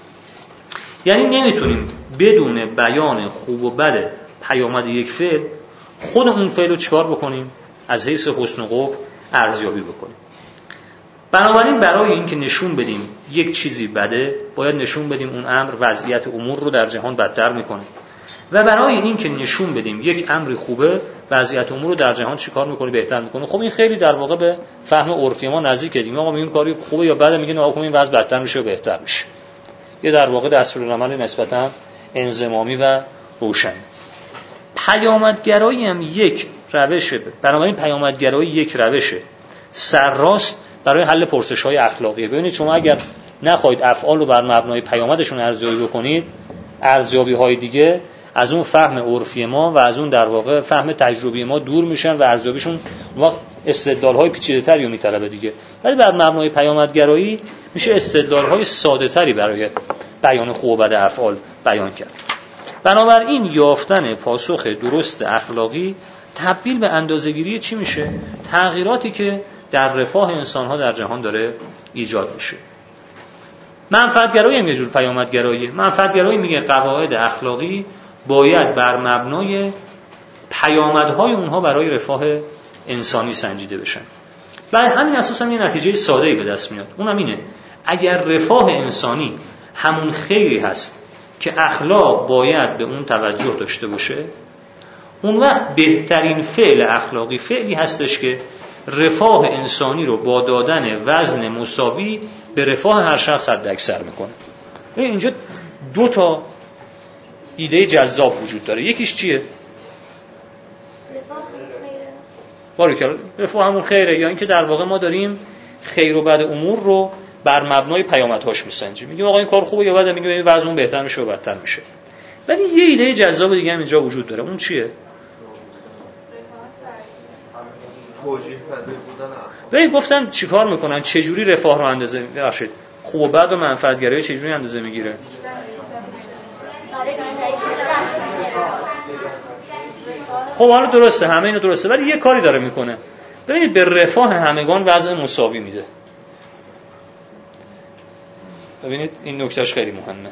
یعنی نمیتونیم بدون بیان خوب و بد پیامد یک فعل خود اون فعل رو چیکار بکنیم؟ از حیث حسن و قبح ارزیابی بکنیم. بنابراین برای اینکه نشون بدیم یک چیزی بده، باید نشون بدیم اون امر وضعیت امور رو در جهان بدتر میکنه. و برای این که نشون بدیم یک امری خوبه، وضعیت امور رو در جهان چیکار میکنه؟ بهتر میکنه. خب این خیلی در واقع به فهم عرفی ما نزدیکه. دیگه آقا میگیم کاری خوبه یا بده، میگن آقا این وضع بدتر میشه و بهتر میشه. یه در واقع دستورالعمل نسبتا انضمامی و روشن. پیامدگرایی هم یک روشه. بنابراین پیامدگرایی یک روشه سرراست برای حل پرسش‌های اخلاقی. ببینید شما اگر نخواهید افعال رو بر مبنای پیامدشون ارزیابی بکنید، ارزیابی‌های دیگه از اون فهم عرفی ما و از اون در واقع فهم تجربی ما دور میشن و ارزیابیشون وقت استدلال‌های پیچیده‌تری رو میطلبه دیگه. ولی بر مبنای پیامدگرایی میشه استدلال‌های ساده‌تری برای بیان خوب و بد افعال بیان کرد. بنابراین یافتن پاسخ درست اخلاقی تبدیل به اندازه‌گیری چی میشه؟ تغییراتی که در رفاه انسان‌ها در جهان داره ایجاد میشه. منفعت‌گرایی هم یه جور پیامدگراییه. منفعت‌گرایی میگه قواعد اخلاقی باید بر مبنای پیامدهای اونها برای رفاه انسانی سنجیده بشن. بر همین اساس هم یه نتیجه ساده‌ای به دست میاد. اونم اینه: اگر رفاه انسانی همون خیری هست که اخلاق باید به اون توجه داشته باشه، اون وقت بهترین فعل اخلاقی فعلی هستش که رفاه انسانی رو با دادن وزن مساوی به رفاه هر شخص حداکثر میکنه. اینجا دو تا ایده جذاب وجود داره. یکیش چیه؟ رفاه همون خیره، یا اینکه در واقع ما داریم خیر و بد امور رو بر مبنای پیامدهاش میسنجیم. میگیم آقا این کار خوبه یا بده، میگیم این وضع اون بهتر میشه و بدتر میشه. ولی یه ایده جذاب دیگه هم اینجا وجود داره. اون چیه؟ توجیه پذیر بودن. ببین گفتم چیکار میکنن، چه جوری رفاه رو اندازه ببخشید خوب و بد و منفعت‌گرایی چه جوری اندازه میگیره؟ خب حالا درسته، همه اینا درسته، ولی یه کاری داره میکنه. ببینید به رفاه همگان وضع مساوی میده. ببینید این نکتهش خیلی مهمه.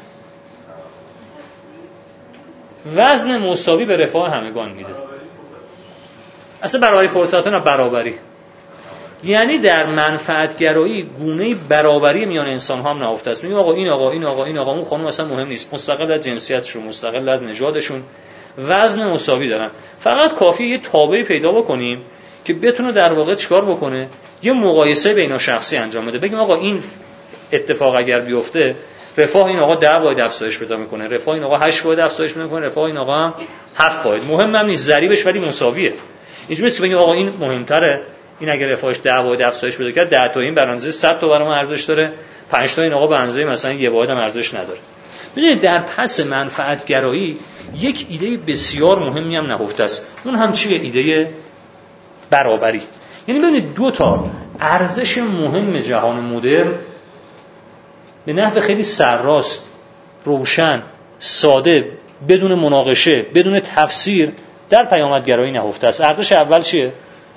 وزن مساوی به رفاه همگان میده. اصلا برای فرصتان و برابری، یعنی در منفعت‌گرایی گونه برابری میان انسان ها هم نهفته است. میگم آقا این آقا این آقا این آقا اون خانم اصلا مهم نیست، مستقل از جنسیتشون، مستقل از نژادشون وزن مساوی دارن. فقط کافیه یه تابعی پیدا بکنیم که بتونه در واقع چیکار بکنه، یه مقایسه بین شخصی انجام بده. بگیم آقا این اتفاق اگر بیفته رفاه این آقا 10 باید افزایش پیدا میکنه، رفاه این آقا 8 باید افزایش پیدا میکنه، رفاه این آقا هم 7 باید. مهم هم نیست ضریبش، ولی مساویه. اینجوری نیست که بگیم آقا این مهمتره، این اگر رفاهش 10 باید افزایش پیدا کرد 10 تا این بر اندازه 100 تا برای ما ارزش داره، 5 تا این آقا به اندازه مثلا 1 باید هم ارزش نداره. ببینید در پس منفعت‌گرایی یک ایده بسیار مهمی هم نهفته است. اون هم چیه؟ ایده برابری. یعنی ببینید دو تا ارزش مهم جهان مدرن به نحو خیلی سرراست، روشن، ساده، بدون مناقشه، بدون تفسیر در پیامدگرایی نهفته است. ارزش اول چیه؟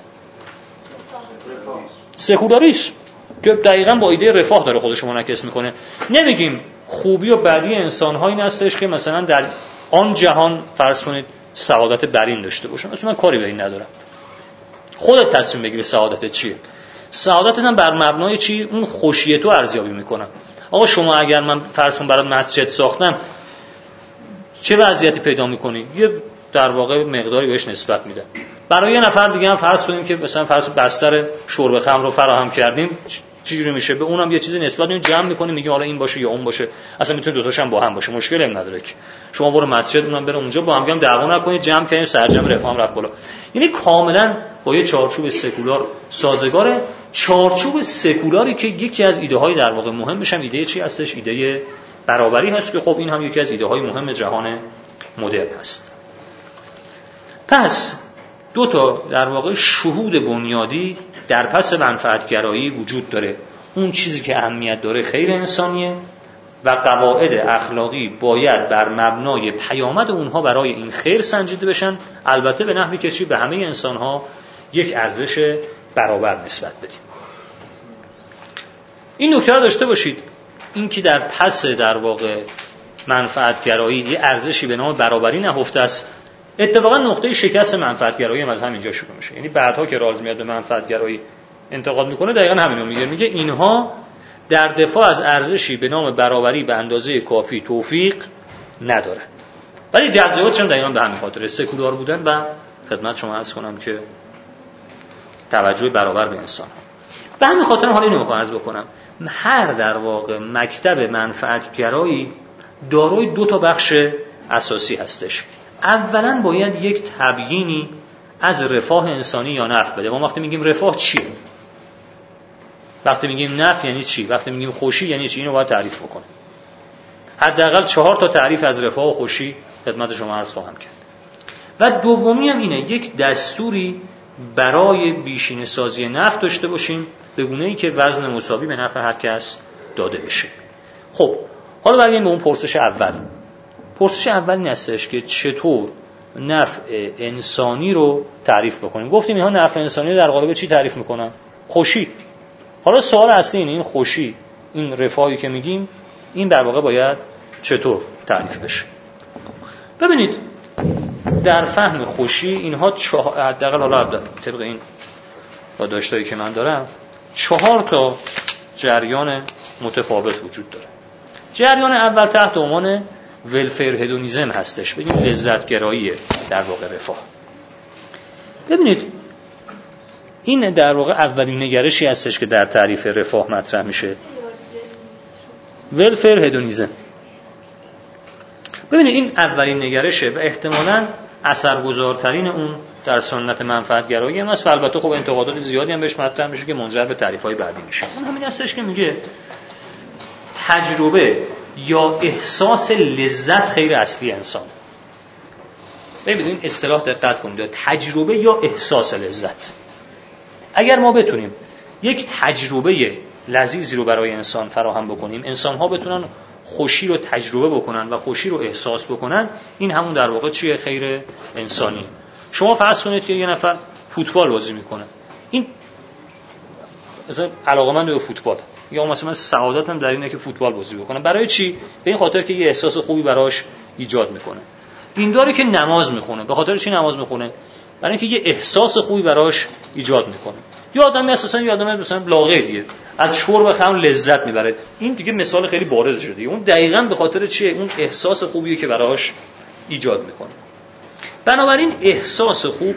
سکولاریسم که دقیقاً با ایده رفاه داره خودش منعکس میکنه. نمیگیم خوبی و بدی انسان‌ها این هستش که مثلا در آن جهان فرض کنید سعادت برین داشته باشن، اصلا من کاری به این ندارم. خودت تصمیم بگیری سعادتت چیه. سعادتت هم بر مبنای چی؟ اون خوشی تو ارزیابی میکنم. آقا شما اگر من فرض کن برات مسجد ساختم چه وضعیتی پیدا میکنی؟ یه در واقع مقداری بهش نسبت میده. برای یه نفر دیگه هم فرض کنیم که مثلا فرض بستر شرب خمر رو فراهم کردیم، چجوری میشه؟ به اونم یه چیزی نسبت میدیم، جمع میکنیم، میگیم حالا این باشه یا اون باشه. اصلا میتونه دو تاش هم با هم باشه، مشکلی هم نداره که شما برو مسجد اونم بره اونجا، با هم دعوا نکنید، جمع کنید، سرجم رفاه رفت بالا. یعنی کاملا با یه چارچوب سکولار سازگاره. چارچوب سکولاری که یکی از ایده های در واقع مهمش هم ایده چی هستش؟ ایده برابری هست که خب این هم یکی از ایده های مهم جهان مدرن هست. پس دو تا در واقع شهود بنیادی در پس منفعت‌گرایی وجود داره. اون چیزی که اهمیت داره خیر انسانیه و قواعد اخلاقی باید بر مبنای پیامد اونها برای این خیر سنجیده بشن، البته به نحوی که چی به همه انسان‌ها یک ارزش برابر نسبت بدیم. این نکته رو داشته باشید، این که در پس در واقع منفعت‌گرایی یه ارزشی به نام برابری نهفته است. اتفاقا نقطه شکست منفعت‌گرایی هم از همینجا شروع میشه. یعنی بعدها که رالز میاد به منفعت‌گرایی انتقاد میکنه دقیقاً همینو میگه اینها در دفاع از ارزشی به نام برابری به اندازه کافی توفیق ندارن. ولی جزئیات چون دقیقاً به همین خاطر سکولار بودن و خدمت شما عرض کنم که توجه برابر به انسان. به همین خاطر حالا اینو میخوام عرض بکنم، هر در واقع مکتب منفعتگرایی دارای دو تا بخش اساسی هستش. اولا باید یک تبیینی از رفاه انسانی یا نفع بده. ما وقتی میگیم رفاه چیه؟ وقتی میگیم نفع یعنی چی؟ وقتی میگیم خوشی یعنی چی؟ اینو باید تعریف بکنه. حداقل 4 تا تعریف از رفاه و خوشی خدمت شما عرض خواهم کرد. و دومی هم اینه یک دستوری برای بیشینه سازی نفع داشته باشیم به گونه‌ای که وزن مساوی به نفع هر کس داده بشه. خب حالا برگردیم به اون پرسش اول. پرسش اول این هستش که چطور نفع انسانی رو تعریف بکنیم. گفتیم اینها نفع انسانی در قالب چی تعریف میکنن؟ خوشی. حالا سوال اصلی اینه این خوشی، این رفاهی که میگیم، این در واقع باید چطور تعریف بشه؟ ببینید در فهم خوشی اینها حداقل حالا طبق این داشتایی که من دارم 4 تا جریان متفاوت وجود داره. جریان اول تحت عنوان ولفیر هدونیزم هستش، ببینید لذت گرایی در واقع رفاه. ببینید این در واقع اولین نگرشی هستش که در تعریف رفاه مطرح میشه، ولفیر هدونیزم. ببینید این اولین نگرشه و احتمالاً اثرگذارترین اون در سنت منفعتگرایی هم هست و البته خب انتقادات زیادی هم بهش مطرح میشه که منجر به تعریف‌های بعدی میشه. اون همین هستش که میگه تجربه یا احساس لذت خیر اصلی انسان. ببینید این اصطلاح دقت کنید، تجربه یا احساس لذت. اگر ما بتونیم یک تجربه لذیذی رو برای انسان فراهم بکنیم، انسان‌ها بتونن خوشی رو تجربه بکنن و خوشی رو احساس بکنن، این همون در واقع چیه؟ خیر انسانی. شما فرض کنید که یه نفر فوتبال بازی میکنه، این مثلا علاقه‌مند به فوتبال، یا مثلا سعادتم در اینه که فوتبال بازی بکنه. برای چی؟ به این خاطر که یه احساس خوبی براش ایجاد میکنه. دینداری که نماز میخونه، به خاطر چی نماز میخونه؟ برای اینکه یه احساس خوبی براش ایجاد میکنه. یا آدمی اساسا یه آدمی مثلا لاغریه، از شرب خمر لذت میبره. این دیگه مثال خیلی بارز شده. اون دقیقاً به خاطر چیه؟ اون احساس خوبیه که براش ایجاد میکنه. بنابراین احساس خوب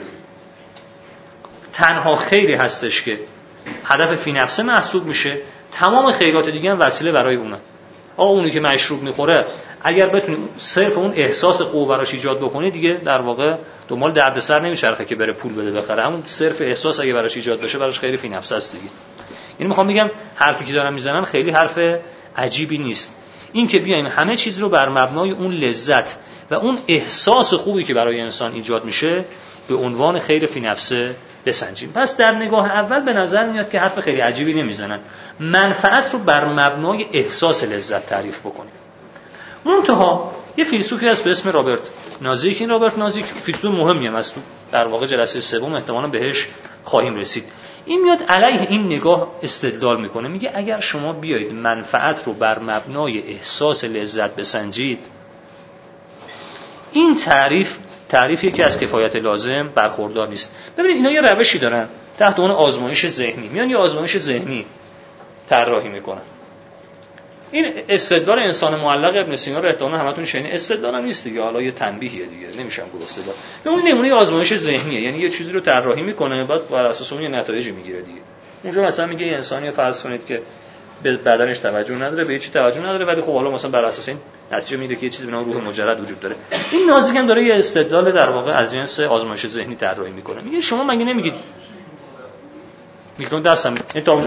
تنها خیری هستش که هدف فی نفسه محسوب میشه، تمام خیرات دیگه هم وسیله برای اونه. آقا اونی که مشروب میخوره اگر بتونی صرف اون احساس خوب براش ایجاد بکنی، دیگه در واقع دنبال دردسر نمیچرخه که بره پول بده بخره. همون صرف احساس اگه براش ایجاد بشه براش خیلی فی نفسه است دیگه. یعنی میخوام بگم حرفی که دارم میزنم خیلی حرف عجیبی نیست. این که بیایم همه چیز رو بر مبنای اون لذت و اون احساس خوبی که برای انسان ایجاد میشه به عنوان خیر فی نفسه بسنجیم. پس در نگاه اول به نظر میاد که حرف خیلی عجیبی نمیزنن. منفعت رو بر مبنای احساس لذت تعریف بکنیم. منتها یه فیلسوفی هست به اسم رابرت نازیک. این رابرت نازیک فیلسوف مهمی هم است. در واقع جلسه سوم احتمالاً بهش خواهیم رسید. این میاد علیه این نگاه استدلال میکنه. میگه اگر شما بیایید منفعت رو بر مبنای احساس لذت بسنجید، این تعریفی که از کفایت لازم برخوردار نیست. ببینید اینا یه روشی دارن تحت عنوان آزمایش ذهنی. میان یه آزمایش ذهنی طراحی میکنن. این استدلال انسان معلق ابن سینا رو احتمالاً همتون شنیدین. استدلال هم نیست دیگه، حالا یه تنبیهیه دیگه، نمیشم گفت استدلال. اون نمونه آزمایش ذهنیه، یعنی یه چیزی رو طراحی میکنه بعد بر اساس اون یه نتایجی میگیره دیگه. اونجا مثلا میگه یه انسانی فرض کنید که به بدنش توجه نداره، به هیچ توجه نداره، ولی خب حالا مثلا بر اساس این نتیجه میگیره که یه چیزی به نام روح مجرد وجود داره. این نازیک هم داره یه استدلال در واقع از جنس آزمایش ذهنی طراحی میکنه. میگه شما مگه نمیگید میکرون دستم این تا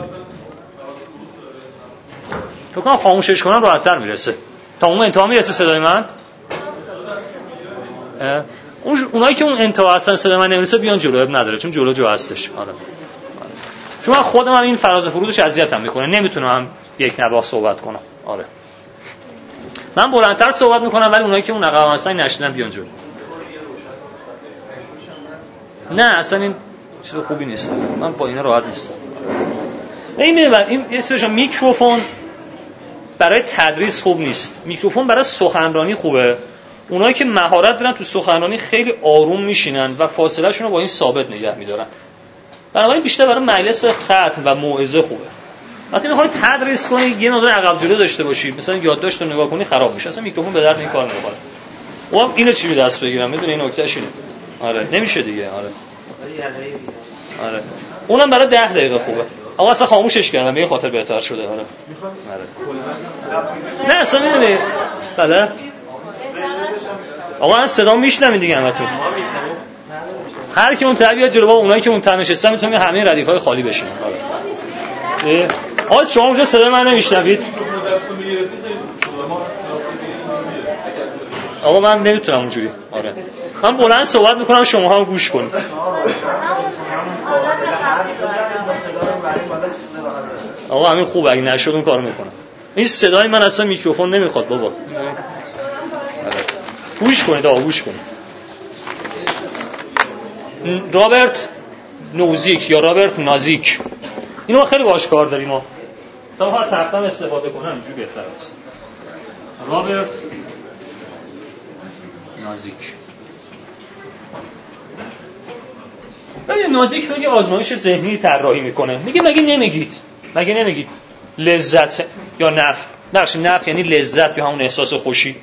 تو کنم خاموشش کنم راحت‌تر میرسه. تا اون انتها میرسه صدای من. اونایی که اون انتها اصلا صدای من نمیرسه بیان جلو، اب نداره چون جلو جو هستش. آره. چون من خودم هم این فراز فرودش اذیتم میکنه، نمیتونم هم یک نواخت صحبت کنم. آره. من بلندتر صحبت میکنم ولی اونایی که اون عقب هستن نشنیدن بیان جلو. نه اصلا این چیز خوبی نیست. من با اینا راحت نیستم. این اسمش میکروفون برای تدریس خوب نیست. میکروفون برای سخنرانی خوبه. اونایی که مهارت دارن تو سخنرانی خیلی آروم میشینن و فاصله شون رو با این ثابت نگه میدارن. بنابراین بیشتر برای مجلس ختم و موعظه خوبه. وقتی میخوای تدریس کنی یه مقدار عقب جلو داشته باشی، مثلا یادداشت رو نگاه کنی خراب میشه. اصلا میکروفون به درد این کار نمیخوره. و اینو چی به دست بگیرم؟ میدونی این نکتهش اینه. آره نمیشه دیگه. آره اونم برای 10 دقیقه خوبه. آقا اصلا خاموشش کردم به این خاطر بهتر شده. آره نه اصلا میدونی بله آقا من صدا میشنوین دیگه همتون. هر کی اون طبیعت جلو با اونایی که اون تنشستن میتونن همه ردیفای خالی بشینن. آره آقا شما اونجا صدا من نمیشنوید؟ آقا من نمیتونم اونجوری. آره من بلند صحبت میکنم شما هم گوش کنید. آقا همین خوبه اگه نشد اون کارو میکنم. این صدای من اصلا میکروفون نمیخواد بابا. گوش کنید آقا گوش کنید. رابرت نوزیک یا رابرت نازیک اینو ما خیلی باهاش کار داریم ما. تا هر تختم استفاده کنم اینجوری بهتره است. رابرت نازیک. نازیک میگه آزمایش ذهنی طراحی میکنه. میگه مگه نمیگید لذت یا نفع یعنی لذت یا همون احساس خوشی،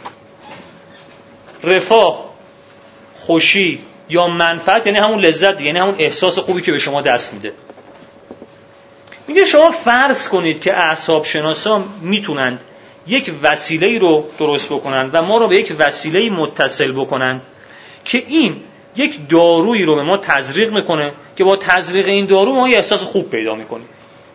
رفاه خوشی یا منفعت یعنی همون لذت یعنی همون احساس خوبی که به شما دست میده. میگه شما فرض کنید که اعصاب شناسا میتونند یک وسیله‌ای رو درست بکنن و ما رو به یک وسیله‌ای متصل بکنن که این یک دارویی رو به ما تزریق میکنه که با تزریق این دارو ما یه احساس خوب پیدا میکنیم.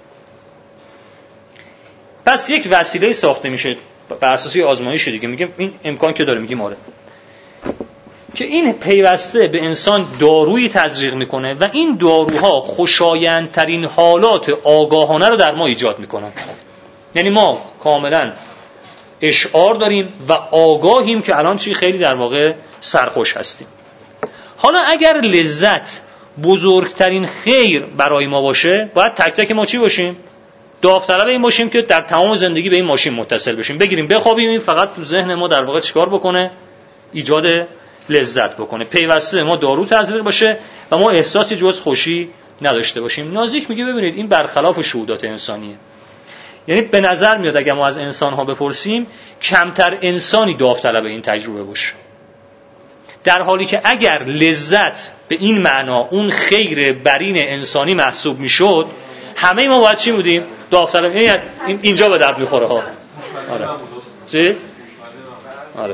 پس یک وسیله ساخته میشه بر اساس آزمایش دیگه. میگیم این امکان که داره، میگیم آره، که این پیوسته به انسان دارویی تزریق میکنه و این داروها خوشایندترین حالات آگاهانه رو در ما ایجاد میکنن. یعنی ما کاملا اشعار داریم و آگاهیم که الان چی خیلی در واقع سرخوش هستیم. حالا اگر لذت بزرگترین خیر برای ما باشه، باید تک تک ما چی باشیم؟ داوطلب این باشیم که در تمام زندگی به این ماشین متصل بشیم، بگیریم بخوابیم، این فقط تو ذهن ما در واقع چیکار بکنه؟ ایجاد لذت بکنه، پیوسته ما دارو تزریق باشه و ما احساسی جز خوشی نداشته باشیم. نازیک میگه ببینید این برخلاف شهودات انسانیه. یعنی به نظر میاد اگه ما از انسان‌ها بپرسیم کمتر انسانی داوطلب این تجربه باشه، در حالی که اگر لذت به این معنا اون خیر برین انسانی محسوب میشد همه ما باید چی بودیم؟ داوطلب. اینجا به درد میخوره ها. آره چی؟ آره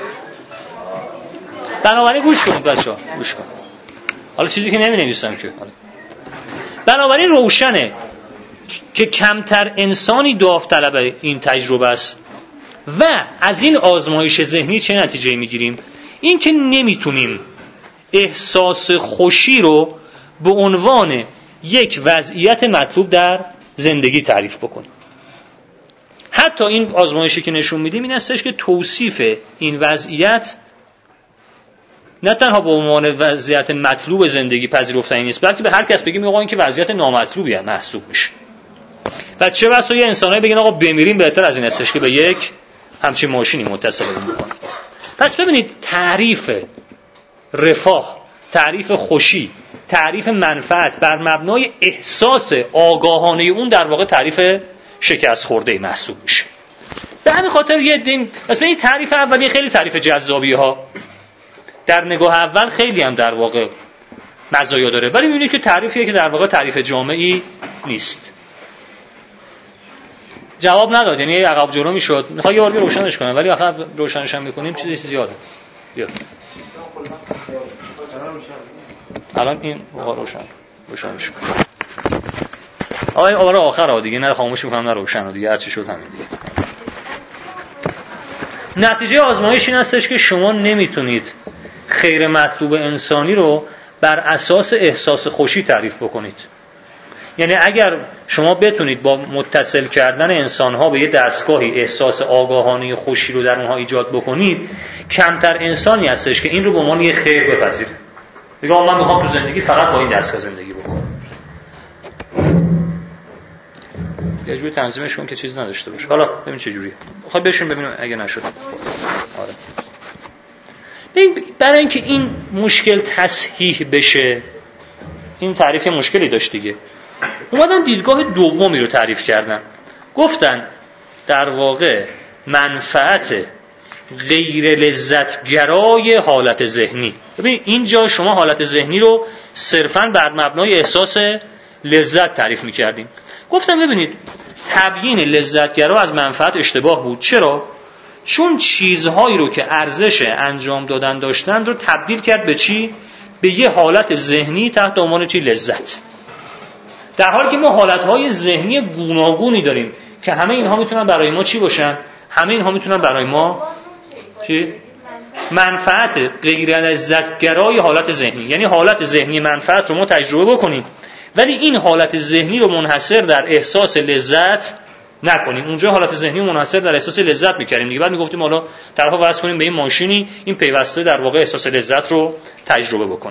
بنابراین گوش کنید بچه‌ها، گوش کنید. حالا چیزی که نمی‌نویسم که بنابراین روشنه که کمتر انسانی داوطلب این تجربه است و از این آزمایش ذهنی چه نتیجه‌ای می‌گیریم؟ این که نمیتونیم احساس خوشی رو به عنوان یک وضعیت مطلوب در زندگی تعریف بکنیم. حتی این آزمایشی که نشون میدیم این هستش که توصیف این وضعیت نه تنها به عنوان وضعیت مطلوب زندگی پذیرفتنی نیست، بلکه به هر کس بگیم آقا این که وضعیت نامطلوبی محسوب میشه. و چه بسا یه انسانایی بگن آقا بمیریم بهتر از این هستش که به یک همچین ماشینی متصل بشیم. پس ببینید تعریف رفاه، تعریف خوشی، تعریف منفعت بر مبنای احساس آگاهانه اون در واقع تعریف شکست خورده محسوب میشه. به همین خاطر یه دین پس این تعریف اولیه خیلی تعریف جذابیه ها، در نگاه اول خیلی هم در واقع مزایا داره، ولی میبینید که تعریفیه که در واقع تعریف جامعی نیست. جواب نداد، یعنی عقب جلو میشد. میخوام یه بار روشنش کنم ولی آخر روشنش هم میکنیم چیزی زیاده. بیا الان این روشن میشه. آره آخر دیگه نه خاموش میکنم نه روشن دیگه، هر چی شد همین دیگه. نتیجه آزمایش این هستش که شما نمیتونید خیر مطلوب انسانی رو بر اساس احساس خوشی تعریف بکنید. یعنی اگر شما بتونید با متصل کردن انسان‌ها به یه دستگاهی احساس آگاهانه خوشی رو در اونها ایجاد بکنید، کمتر انسانی هستش که این رو به عنوان یه خیر بپذیره. بگه من میخوام تو زندگی فقط با این دستگاه زندگی بکنم. یه جوری تنظیمش کن که چیز نداشته باشه. حالا ببین چه جوریه. خب بشین ببینیم اگه نشد. آره. برای اینکه این مشکل تصحیح بشه، این تعریف مشکلی داشت دیگه، اومدن دیدگاه دومی رو تعریف کردن. گفتن در واقع منفعت غیر لذتگرای حالت ذهنی. ببین اینجا شما حالت ذهنی رو صرفاً بر مبنای احساس لذت تعریف می‌کردیم. گفتم ببینید تبیین لذتگرا از منفعت اشتباه بود. چرا؟ چون چیزهایی رو که ارزش انجام دادن داشتن رو تبدیل کرد به چی؟ به یه حالت ذهنی تحت عنوان چی؟ لذت. در حالی که ما حالتهای ذهنی گوناگونی داریم که همه اینها میتونن برای ما چی باشن؟ همه اینها میتونن برای ما چی؟ منفعت غیر لذتگرای حالت ذهنی. یعنی حالت ذهنی منفعت رو ما تجربه بکنیم ولی این حالت ذهنی رو منحصر در احساس لذت نکنیم. اونجا حالت ذهنی منحصر در احساس لذت می‌کردیم دیگه. بعد میگفتیم حالا طرفو وصل کنیم به این ماشینی، این پیوسته در واقع احساس لذت رو تجربه بکنه.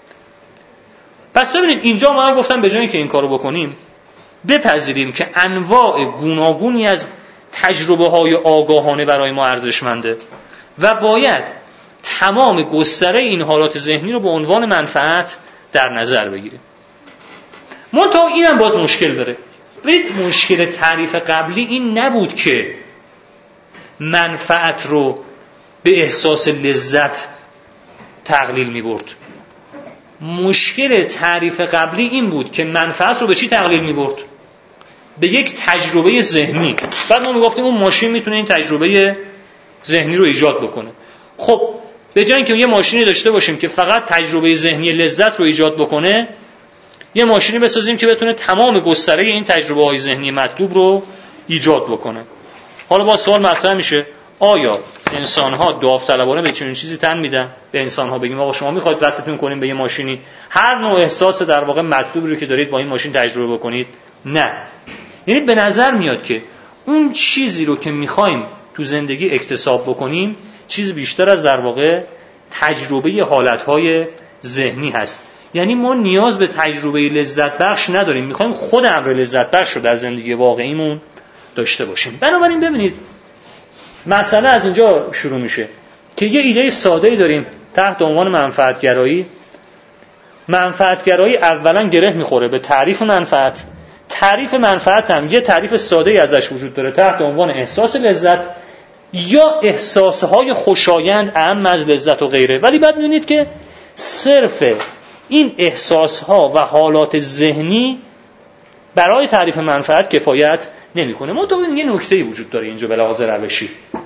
پس ببینید اینجا ما گفتم به جای اینکه این کارو بکنیم بپذیریم که انواع گوناگونی از تجربه‌های آگاهانه برای ما ارزشمنده و باید تمام گستره این حالات ذهنی رو به عنوان منفعت در نظر بگیریم. منتها اینم باز مشکل داره. ببینید مشکل تعریف قبلی این نبود که منفعت رو به احساس لذت تقلیل می برد. مشکل تعریف قبلی این بود که منفعت رو به چی تقلیل می برد؟ به یک تجربه ذهنی. بعد ما می گفتیم اون ماشین میتونه این تجربه ذهنی رو ایجاد بکنه. خب به جای اینکه یه ماشینی داشته باشیم که فقط تجربه ذهنی لذت رو ایجاد بکنه، یه ماشینی بسازیم که بتونه تمام گستره این تجربه های ذهنی مطلوب رو ایجاد بکنه. حالا با سوال مطرح میشه آیا انسان ها داوطلبانه به چنین چیزی تن میدن؟ به انسان ها بگیم آقا شما میخواید وصلتون کنیم به یه ماشینی، هر نوع احساس در واقع مطلوبی رو که دارید با این ماشین تجربه بکنید؟ نه. یعنی به نظر میاد که اون چیزی رو که میخوایم تو زندگی اکتساب بکنیم چیز بیشتر از در واقع تجربه حالتهای ذهنی هست. یعنی ما نیاز به تجربه لذت بخش نداریم، میخوایم خود امر لذت بخش رو در زندگی واقعیمون داشته باشیم. بنابراین ببینید مسئله از اینجا شروع میشه که یه ایده ساده‌ای داریم تحت عنوان منفعتگرایی. منفعتگرایی اولا گره میخوره به تعریف منفعت. تعریف منفعت هم یه تعریف ساده‌ای ازش وجود داره تحت عنوان احساس لذت یا احساسهای خوشایند اعم از لذت و غیره. ولی بعد می‌بینید که صرف این احساسها و حالات ذهنی برای تعریف منفعت کفایت نمی‌کنه. منتها یه نکته‌ای وجود داره اینجا به لحاظ روشی.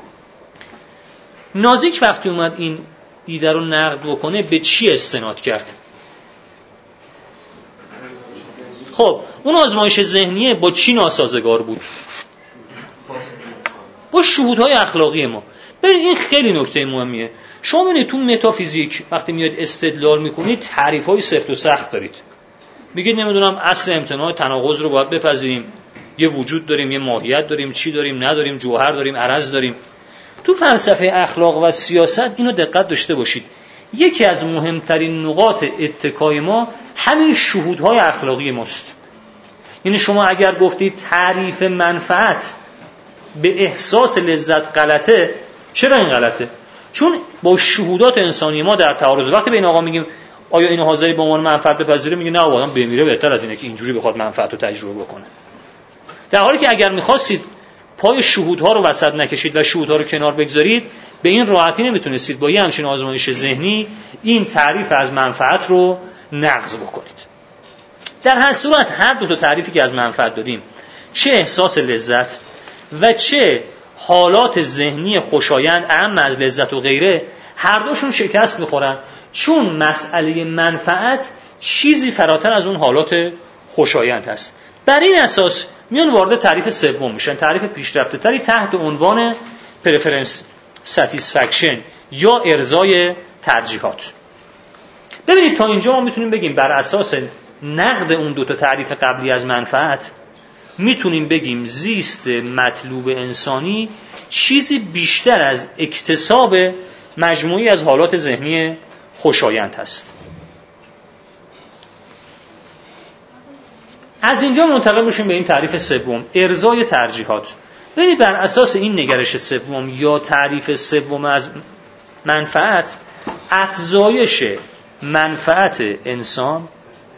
نازیک وقتی اومد این ایده رو نقد بکنه به چی استناد کرد؟ خب اون آزمایش ذهنیه با چی ناسازگار بود؟ با شهودهای اخلاقی ما. ببینید این خیلی نکته مهمیه. شما ببینید تو متافیزیک وقتی میاد استدلال میکنید تعریف‌های سفت و سخت دارید. میگید نمیدونم اصل امتناع تناقض رو باید بپذیریم، یه وجود داریم، یه ماهیت داریم، چی داریم نداریم، جوهر داریم، عرض داریم. تو فلسفه اخلاق و سیاست اینو دقت داشته باشید. یکی از مهمترین نقاط اتکای ما همین شهودهای اخلاقی ماست. یعنی شما اگر گفتید تعریف منفعت به احساس لذت غلطه، چرا این غلطه؟ چون با شهودات انسانی ما در تعارض. وقتی به این آقا میگیم آیا اینو حاضری به عنوان منفعت بپذیره، میگه نه آقا بمیره بهتر از اینه که اینجوری بخواد منفعت رو تجربه بکنه. در حالی که اگر می‌خواستید پای شهودها رو وسط نکشید و شهودها رو کنار بگذارید، به این راحتی نمیتونستید با یه همچین آزمایش ذهنی این تعریف از منفعت رو نقض بکنید. در هر صورت هر دو تا تعریفی که از منفعت دادیم، چه احساس لذت و چه حالات ذهنی خوشایند اعم از لذت و غیره، هر دوشون شکست میخورن، چون مسئله منفعت چیزی فراتر از اون حالات خوشایند هست. بر این اساس میان وارد تعریف سوم میشن، تعریف پیشرفته تری تحت عنوان پرفرنس ساتیسفکشن یا ارضای ترجیحات. ببینید تا اینجا ما میتونیم بگیم بر اساس نقد اون دو تا تعریف قبلی از منفعت میتونیم بگیم زیست مطلوب انسانی چیزی بیشتر از اکتساب مجموعی از حالات ذهنی خوشایند هست. از اینجا منتقل میشیم به این تعریف سوم، ارضای ترجیحات. ببینید بر اساس این نگرش سوم یا تعریف سوم از منفعت، افزایش منفعت انسان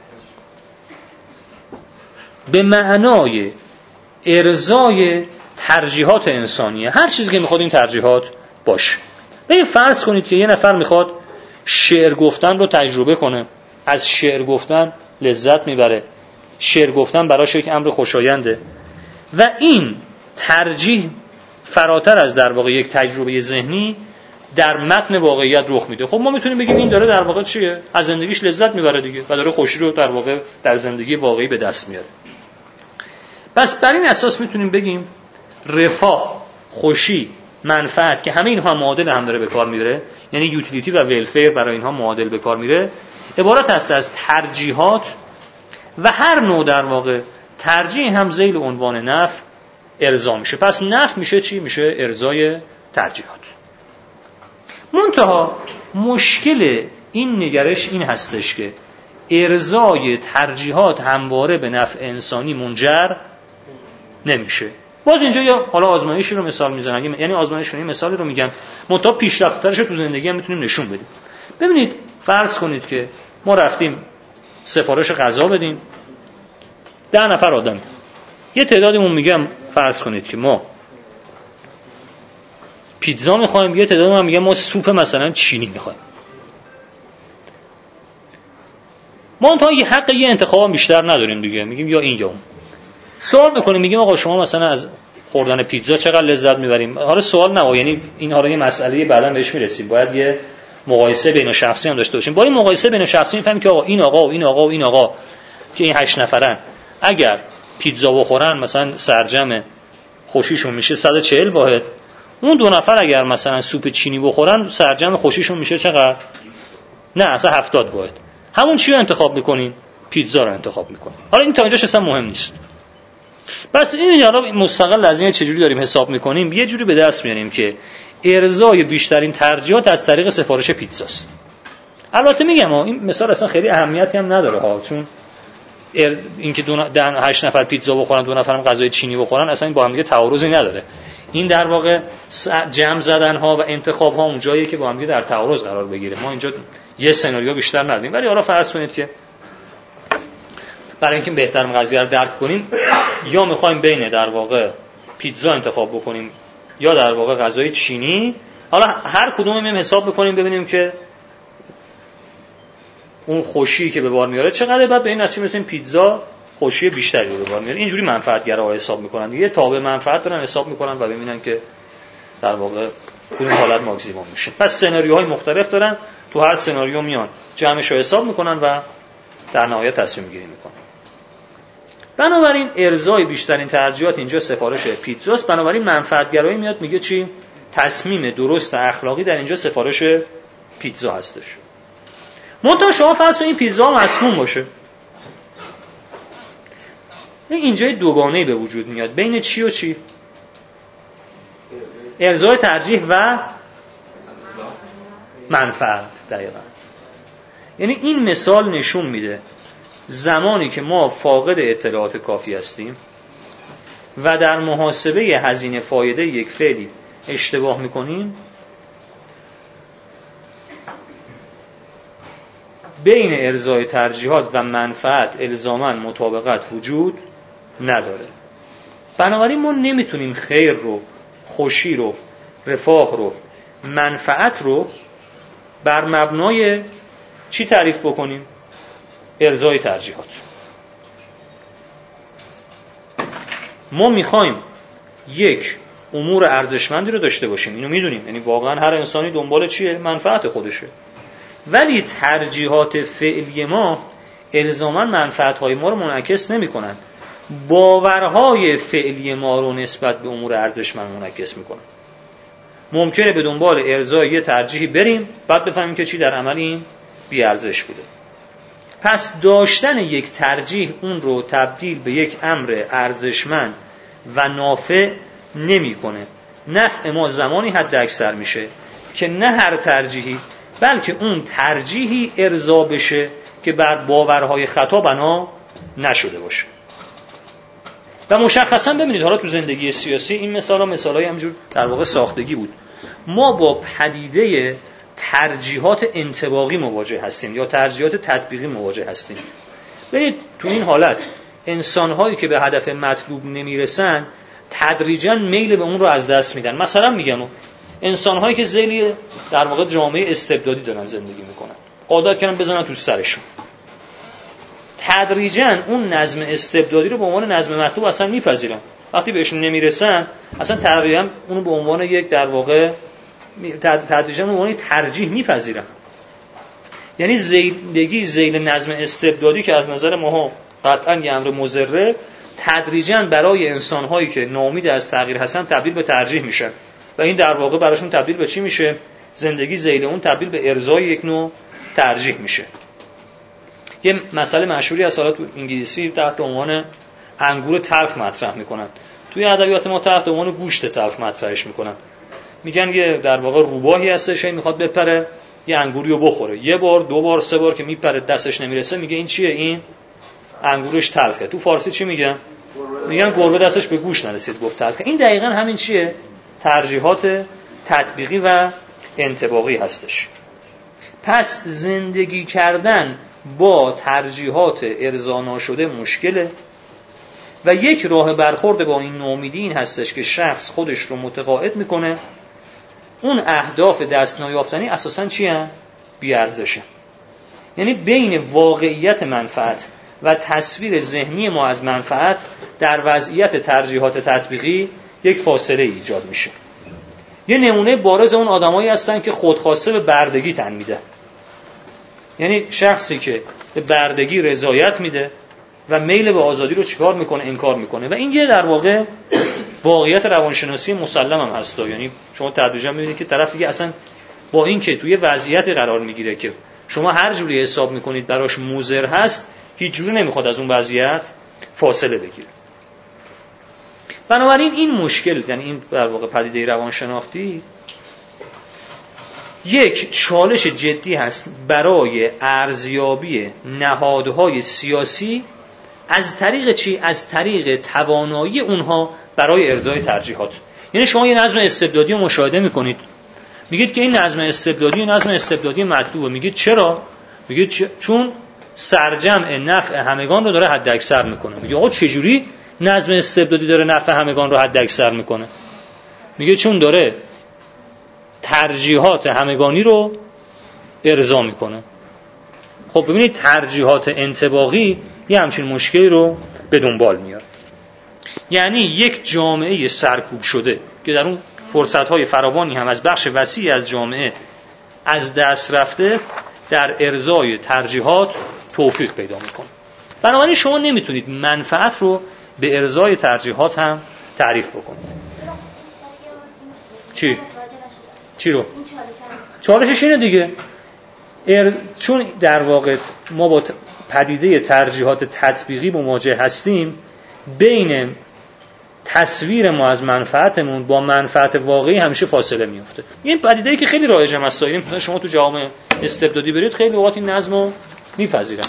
به معنای ارضای ترجیحات انسانیه. هر چیزی که میخواد این ترجیحات باشه. ببین فرض کنید که یه نفر میخواد شعر گفتن رو تجربه کنه، از شعر گفتن لذت میبره، شعر گفتن براش یک امر خوشاینده و این ترجیح فراتر از در واقع یک تجربه ذهنی در متن واقعیت رخ میده. خب ما میتونیم بگیم این داره در واقع چیه؟ از زندگیش لذت میبره دیگه و داره خوشی رو در واقع در زندگی واقعی به دست میاره. پس بر این اساس میتونیم بگیم رفاه، خوشی، منفعت که همه اینها معادل هم داره به کار میره، یعنی یوتیلیتی و ویلفیر برای اینها معادل به کار میره، عبارت هست از ترجیحات و هر نوع در واقع ترجیح هم ذیل عنوان نفع ارضا میشه. پس نفع میشه چی؟ میشه ارضای ترجیحات. منتها مشکل این نگرش این هستش که ارضای ترجیحات همواره به نفع انسانی منجر نمیشه. باز اینجا یا حالا آزمایشی رو مثال میزنن، یعنی آزمایش کنیم مثالی رو میگن، منتها پیشرفت‌ترش تو زندگی هم میتونیم نشون بدیم. ببینید فرض کنید که ما رفتیم سفارش غذا بدیم 10 نفر آدم، یه تعدادمون میگم فرض کنید که ما پیتزا میخوایم، یه تعدادمون میگم ما سوپ مثلا چینی میخوایم. ما تا یه حق یه انتخاب بیشتر نداریم دیگه، میگیم یا این یا اون. سوال میکنیم میگیم آقا شما مثلا از خوردن پیتزا چقدر لذت میبریم؟ حالا سوال نه، یعنی این حالا یه مسئله بعداً بهش میرسیم، باید یه مقایسه بین شخصی هم داشته باشیم. با این مقایسه بین شخصی میفهمیم که آقا این آقا و این آقا و این آقا که این 8 نفرن اگر پیتزا بخورن مثلا سرجم خوشیشون میشه 140 واحد، اون 2 نفر اگر مثلا سوپ چینی بخورن سرجم خوشیشون میشه چقدر؟ نه اصلا 70 واحد. همون چی رو انتخاب میکنیم؟ پیتزا رو انتخاب میکنیم. حالا این تا اینجاش اصلا مهم نیست. بس این حالا مستقل از این چجوری داریم حساب میکنیم، یه جوری به دست میاریم که ارضای بیشترین ترجیحات از طریق سفارش پیتزاست. البته میگم این مثال اصلا خیلی اهمیتی هم نداره ها، چون اینکه 8 نفر پیتزا بخورن 2 نفرم غذای چینی بخورن اصلا با هم دیگه تعارضی نداره. این در واقع جمع زدن ها و انتخاب ها اون جاییه که با هم دیگه در تعارض قرار بگیره. ما اینجا یه سناریو بیشتر نداریم، ولی حالا فرض کنید که برای اینکه بهتر قضیه رو درک کنیم یا میخوایم بین در واقع پیتزا انتخاب بکنیم یا در واقع غذای چینی، حالا هر کدوم میم حساب بکنیم ببینیم که اون خوشی که به بار میاره چقدر، بعد به این نتیجه میرسیم پیتزا خوشی بیشتری رو به بار میاره. اینجوری منفعتگرا حساب میکنن دیگه، تابع منفعت دارن حساب میکنن و ببینن که در واقع کدوم حالت ماکسیمم میشه. پس سناریوهای مختلف دارن، تو هر سناریو میان جمعش رو حساب میکنن و در نهایت تصمیم گیری میکنن. بنابراین ارضای بیشترین ترجیحات اینجا سفارش پیتزاست. بنابراین منفعتگرایی میاد میگه چی؟ تصمیم درست اخلاقی در اینجا سفارش پیتزا هستش. منتها شما فرض کنید این پیتزا مسموم باشه. اینجا دوگانه‌ای به وجود میاد بین چی و چی؟ ارضای ترجیح و منفعت. دقیقاً. یعنی این مثال نشون میده زمانی که ما فاقد اطلاعات کافی هستیم و در محاسبه هزینه فایده یک فعلی اشتباه میکنیم، بین ارضای ترجیحات و منفعت الزاماً مطابقت وجود نداره. بنابراین ما نمیتونیم خیر رو، خوشی رو، رفاه رو، منفعت رو بر مبنای چی تعریف بکنیم؟ ارضای ترجیحات. ما میخوایم یک امور ارزشمندی رو داشته باشیم، اینو میدونیم، یعنی واقعا هر انسانی دنبال چیه؟ منفعت خودشه. ولی ترجیحات فعلی ما الزاما منفعت‌های ما رو منعکس نمی‌کنن. باورهای فعلی ما رو نسبت به امور ارزشمند منعکس می‌کنن. ممکنه به دنبال ارضای یه ترجیحی بریم، بعد بفهمیم که چی در عمل این بی ارزش بوده. پس داشتن یک ترجیح اون رو تبدیل به یک امر ارزشمند و نافع نمی‌کنه. نفع ما زمانی حد اکثر میشه که نه هر ترجیحی بلکه اون ترجیحی ارضا بشه که بر باورهای خطا بنا نشده باشه. و مشخصا ببینید حالا تو زندگی سیاسی این مثالای همینجور در واقع ساختگی بود. ما با پدیده ترجیحات انطباقی مواجه هستیم یا ترجیحات تطبیقی مواجه هستیم. ببینید تو این حالت انسان‌هایی که به هدف مطلوب نمیرسن تدریجاً میل به اون رو از دست میدن. مثلا میگم انسان‌هایی که ذیلی در واقع جامعه استبدادی دارن زندگی میکنن، عادت کردن بزنن تو سرشون. تدریجاً اون نظم استبدادی رو به عنوان نظم مطلوب اصلا میپذیرن. وقتی بهشون نمیرسن اصلا تقریبا اونو به عنوان یک در واقع تدریجاً به عنوان ترجیح میپذیرن. یعنی زندگی ذیل نظم استبدادی که از نظر ما قطعاً یه امر مضره، تدریجاً برای انسان‌هایی که ناامید از تغییر هستن تبدیل به ترجیح میشن و این در واقع براشون تبدیل به چی میشه؟ زندگی ذیل اون تبدیل به ارضای یک نوع ترجیح میشه. یه مسئله مشهوری از حالا تو انگلیسی تحت عنوان انگور تلخ مطرح میکنن. توی ادبیات ما تحت عنوان گوشت تلخ مطرحش میکنن. میگن یه در واقع روباهی هستش که میخواد بپره یه انگوریو بخوره. یه بار، دو بار، سه بار که میپره دستش نمیرسه میگه این چیه؟ این انگورش تلخه. تو فارسی چی میگن؟ میگن گربه دستش به گوش نرسید گفت تلخه. این دقیقاً همین چیه؟ ترجیحات تطبیقی و انطباقی هستش. پس زندگی کردن با ترجیحات ارضا ناشده مشکله و یک راه برخورد با این ناامیدی این هستش که شخص خودش رو متقاعد میکنه اون اهداف دست نیافتنی اساساً چی هست؟ بی‌ارزشه. یعنی بین واقعیت منفعت و تصویر ذهنی ما از منفعت در وضعیت ترجیحات تطبیقی یک فاصله ایجاد میشه. یه نمونه بارز اون آدمایی هستن که خودخواسته به بردگی تن میده. یعنی شخصی که به بردگی رضایت میده و میل به آزادی رو چیکار میکنه؟ انکار میکنه. و این یه در واقع واقعیت روانشناسی مسلم هم هست. یعنی شما تدریجا میبینید که طرف دیگه اصلا با این که توی وضعیت قرار میگیره که شما هر جوری حساب میکنید براش مضر هست، هیچ جوری نمیخواد از اون وضعیت فاصله بگیره. بنابراین این مشکل، یعنی این در واقع پدیده روانشناختی یک چالش جدی هست برای ارزیابی نهادهای سیاسی از طریق چی؟ از طریق توانایی اونها برای ارضای ترجیحات. یعنی شما یه نظم استبدادی رو مشاهده میکنید، میگید که این نظم استبدادی مطلوبه. میگید چرا؟ میگید چون سرجمع نفع همگان رو داره حد اکثر میکنه. میگه آقا چجوری نظم استبدادی داره نفع همگان رو حد اکثر میکنه؟ میگه چون داره ترجیحات همگانی رو ارضا میکنه. خب ببینید ترجیحات انطباقی یه همچین مشکلی رو به دنبال میاره. یعنی یک جامعه سرکوب شده که در اون فرصت‌های فراوانی هم از بخش وسیعی از جامعه از دست رفته در ارضای ترجیحات توفیق پیدا میکنه. بنابراین شما نمیتونید منفعت رو به ارضای ترجیحات هم تعریف بکنید. چی رو؟ چالشش اینه دیگه. چون در واقع ما با پدیده ترجیحات تطبیقی مواجه هستیم، بین تصویر ما از منفعتمون با منفعت واقعی همیشه فاصله میفته. این پدیده‌ای که خیلی رایجه است. مثلا شما تو جامعه استبدادی برید خیلی اوقات این نظم رو میپذیرن.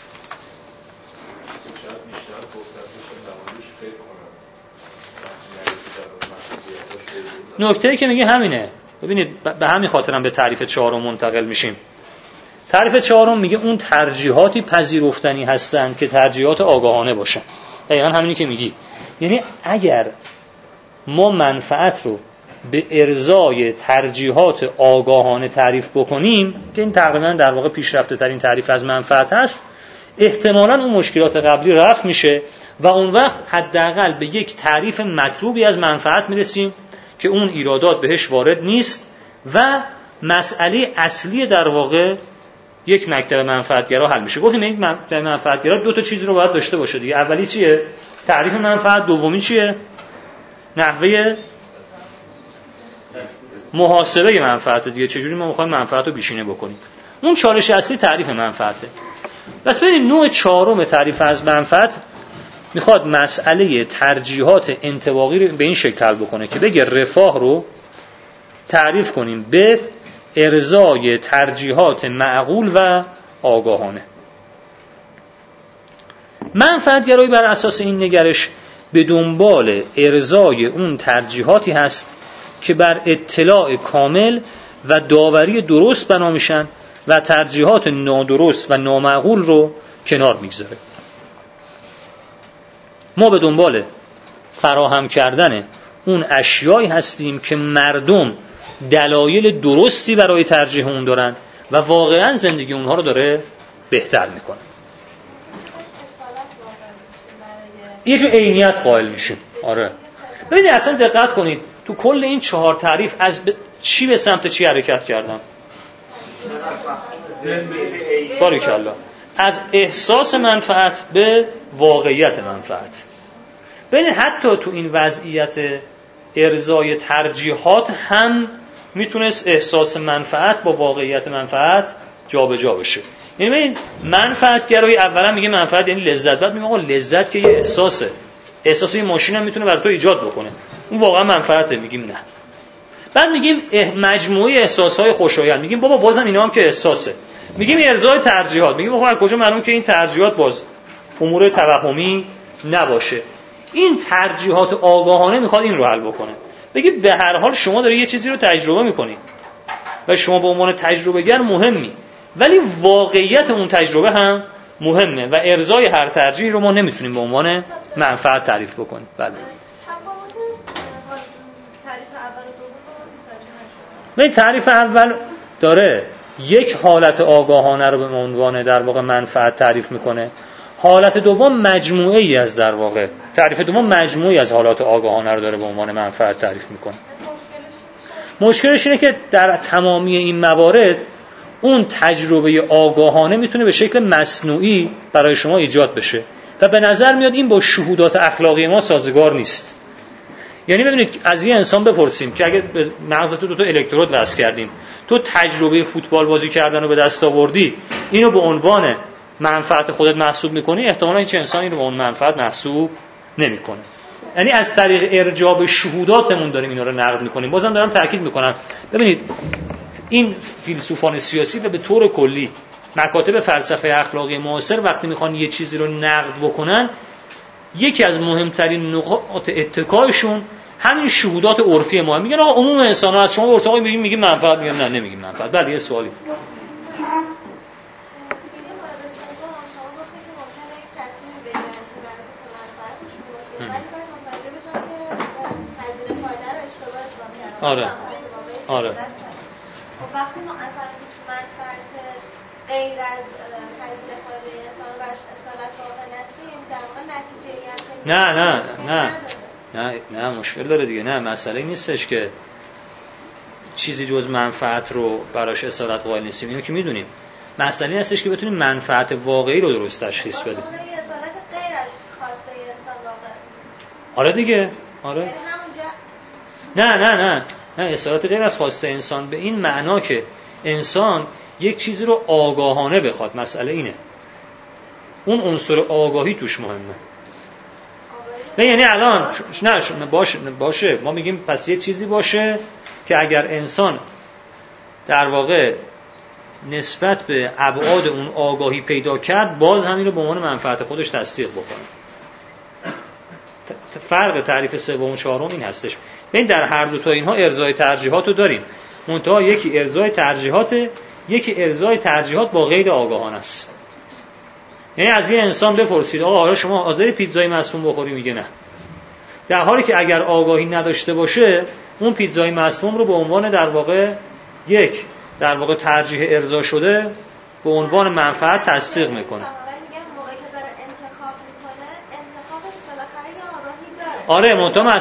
نکته‌ای که میگه همینه. ببینید به همین خاطرم به تعریف چهارم منتقل میشیم. تعریف چهارم میگه اون ترجیحاتی پذیرفتنی هستند که ترجیحات آگاهانه باشن. دقیقاً همینی که میگی. یعنی اگر ما منفعت رو به ارضای ترجیحات آگاهانه تعریف بکنیم که این تقریباً در واقع پیشرفته ترین تعریف از منفعت هست، احتمالاً اون مشکلات قبلی رفع میشه و اون وقت حداقل به یک تعریف مطلوبی از منفعت میرسیم که اون ایرادات بهش وارد نیست و مسئله اصلی در واقع یک مکتب منفعتگرا حل میشه. گفتیم این مکتب منفعتگرا دو تا چیز رو باید داشته باشه دیگه. اولی چیه؟ تعریف منفعت. دومی چیه؟ نحوه محاسبه منفعت دیگه. چجوری ما میخوایم منفعت رو بیشینه بکنیم. اون چالش اصلی تعریف منفعته. بس ببینید نوع چهارم تعریف از منفعت میخواد مسئله ترجیحات انطباقی رو به این شکل حل بکنه که بگه رفاه رو تعریف کنیم به ارضای ترجیحات معقول و آگاهانه. منفعتگرایی بر اساس این نگرش به دنبال ارضای اون ترجیحاتی هست که بر اطلاع کامل و داوری درست بنا میشن و ترجیحات نادرست و نامعقول رو کنار میگذاره. ما به دنبال فراهم کردن اون اشیایی هستیم که مردم دلایل درستی برای ترجیح اون دارن و واقعا زندگی اونها رو داره بهتر میکنه. یه جور عینیت قائل میشیم. آره ببینید اصلا دقت کنید تو کل این 4 تعریف از چی به سمت چی حرکت کردن؟ باریکالله. از احساس منفعت به واقعیت منفعت. ببینید حتی تو این وضعیت ارضای ترجیحات هم میتونست احساس منفعت با واقعیت منفعت جابجا بشه. یعنی ببینید منفعت گرایی اولا میگه منفعت یعنی لذت، بعد میگه آقا لذت که یه احساسه، احساس یه ماشین هم میتونه برای تو ایجاد بکنه، اون واقعا منفعته. میگیم نه. بعد میگیم مجموعه احساسهای خوشایند، میگیم بابا بازم اینا هم که احساسه. میگیم ارضای ترجیحات، میگیم آقا از کجا معلومه که این ترجیحات باز امور توهمی نباشه. این ترجیحات آگاهانه میخواد این رو حل بکنه. بگید به هر حال شما داری یه چیزی رو تجربه میکنی و شما به عنوان تجربه گر مهمی، ولی واقعیت اون تجربه هم مهمه و ارضای هر ترجیح رو ما نمیتونیم به عنوان منفعت تعریف بکنیم. بله. تعریف اول داره یک حالت آگاهانه رو به عنوان در واقع منفعت تعریف میکنه. حالت دوم مجموعه ای از در واقع تعریف دوم مجموعی از حالات آگاهانه رو داره به عنوان منفعت تعریف میکنه. مشکلش اینه که در تمامی این موارد اون تجربه آگاهانه میتونه به شکل مصنوعی برای شما ایجاد بشه و به نظر میاد این با شهودات اخلاقی ما سازگار نیست. یعنی ببینید از یه انسان بپرسیم که اگه به مغزت تو 2 الکترود وصل کردیم، تو تجربه فوتبال بازی کردن رو به دست آوردی، اینو به عنوان منفعت خودت محسوب میکنی، احتمالاً هیچ انسانی رو به اون منفعت محسوب نمیکنه. یعنی از طریق ارجاع شهوداتمون داریم اینا رو نقد میکنیم. بازم دارم تاکید میکنم ببینید این فیلسوفان سیاسی و به طور کلی مکاتب فلسفه اخلاقی معاصر وقتی میخوان یه چیزی رو نقد بکنن، یکی از مهمترین نقاط اتکایشون همین شهودات عرفی ما. میگن آقا عموم انسان‌ها از شما ورساقی میگیم منفعت، میگم نه نمیگیم منفعت. بله یه سوالی. آره. وقتی ما اصلا هیچ منفعت غیر از تجزیه فایده انسان برش اصالت واقع نشیم، در واقع نتیجه نه مشکل داره دیگه. نه مسئله نیستش که چیزی جز منفعت رو براش اصالت قائل نیستیم، اینو که میدونیم. مسئله این هستش که بتونیم منفعت واقعی رو درست تشخیص بدیم. اصالت غیر از خواسته انسان واقع. آره دیگه. آره. نه اصالت غیر از خواسته انسان به این معنا که انسان یک چیزی رو آگاهانه بخواد. مسئله اینه. اون عنصر آگاهی توش مهمه. نه یعنی الان باشه ما میگیم پس یه چیزی باشه که اگر انسان در واقع نسبت به ابعاد اون آگاهی پیدا کرد، باز همین رو به عنوان منفعت خودش تصدیق بکنه. فرق تعریف سوم و چهارم این هستش. ببین در هر دو تا اینها ارضای ترجیحات رو داریم. منتها یکی ارضای ترجیحاته، یکی ارضای ترجیحات با قید آگاهانه است. یعنی از یه انسان بپرسید آقا حالا شما حاضری پیتزای مسموم بخوری؟ میگه نه. در حالی که اگر آگاهی نداشته باشه اون پیتزای مسموم رو به عنوان در واقع ترجیح ارضا شده به عنوان منفعت تصدیق میکنه. آره منتها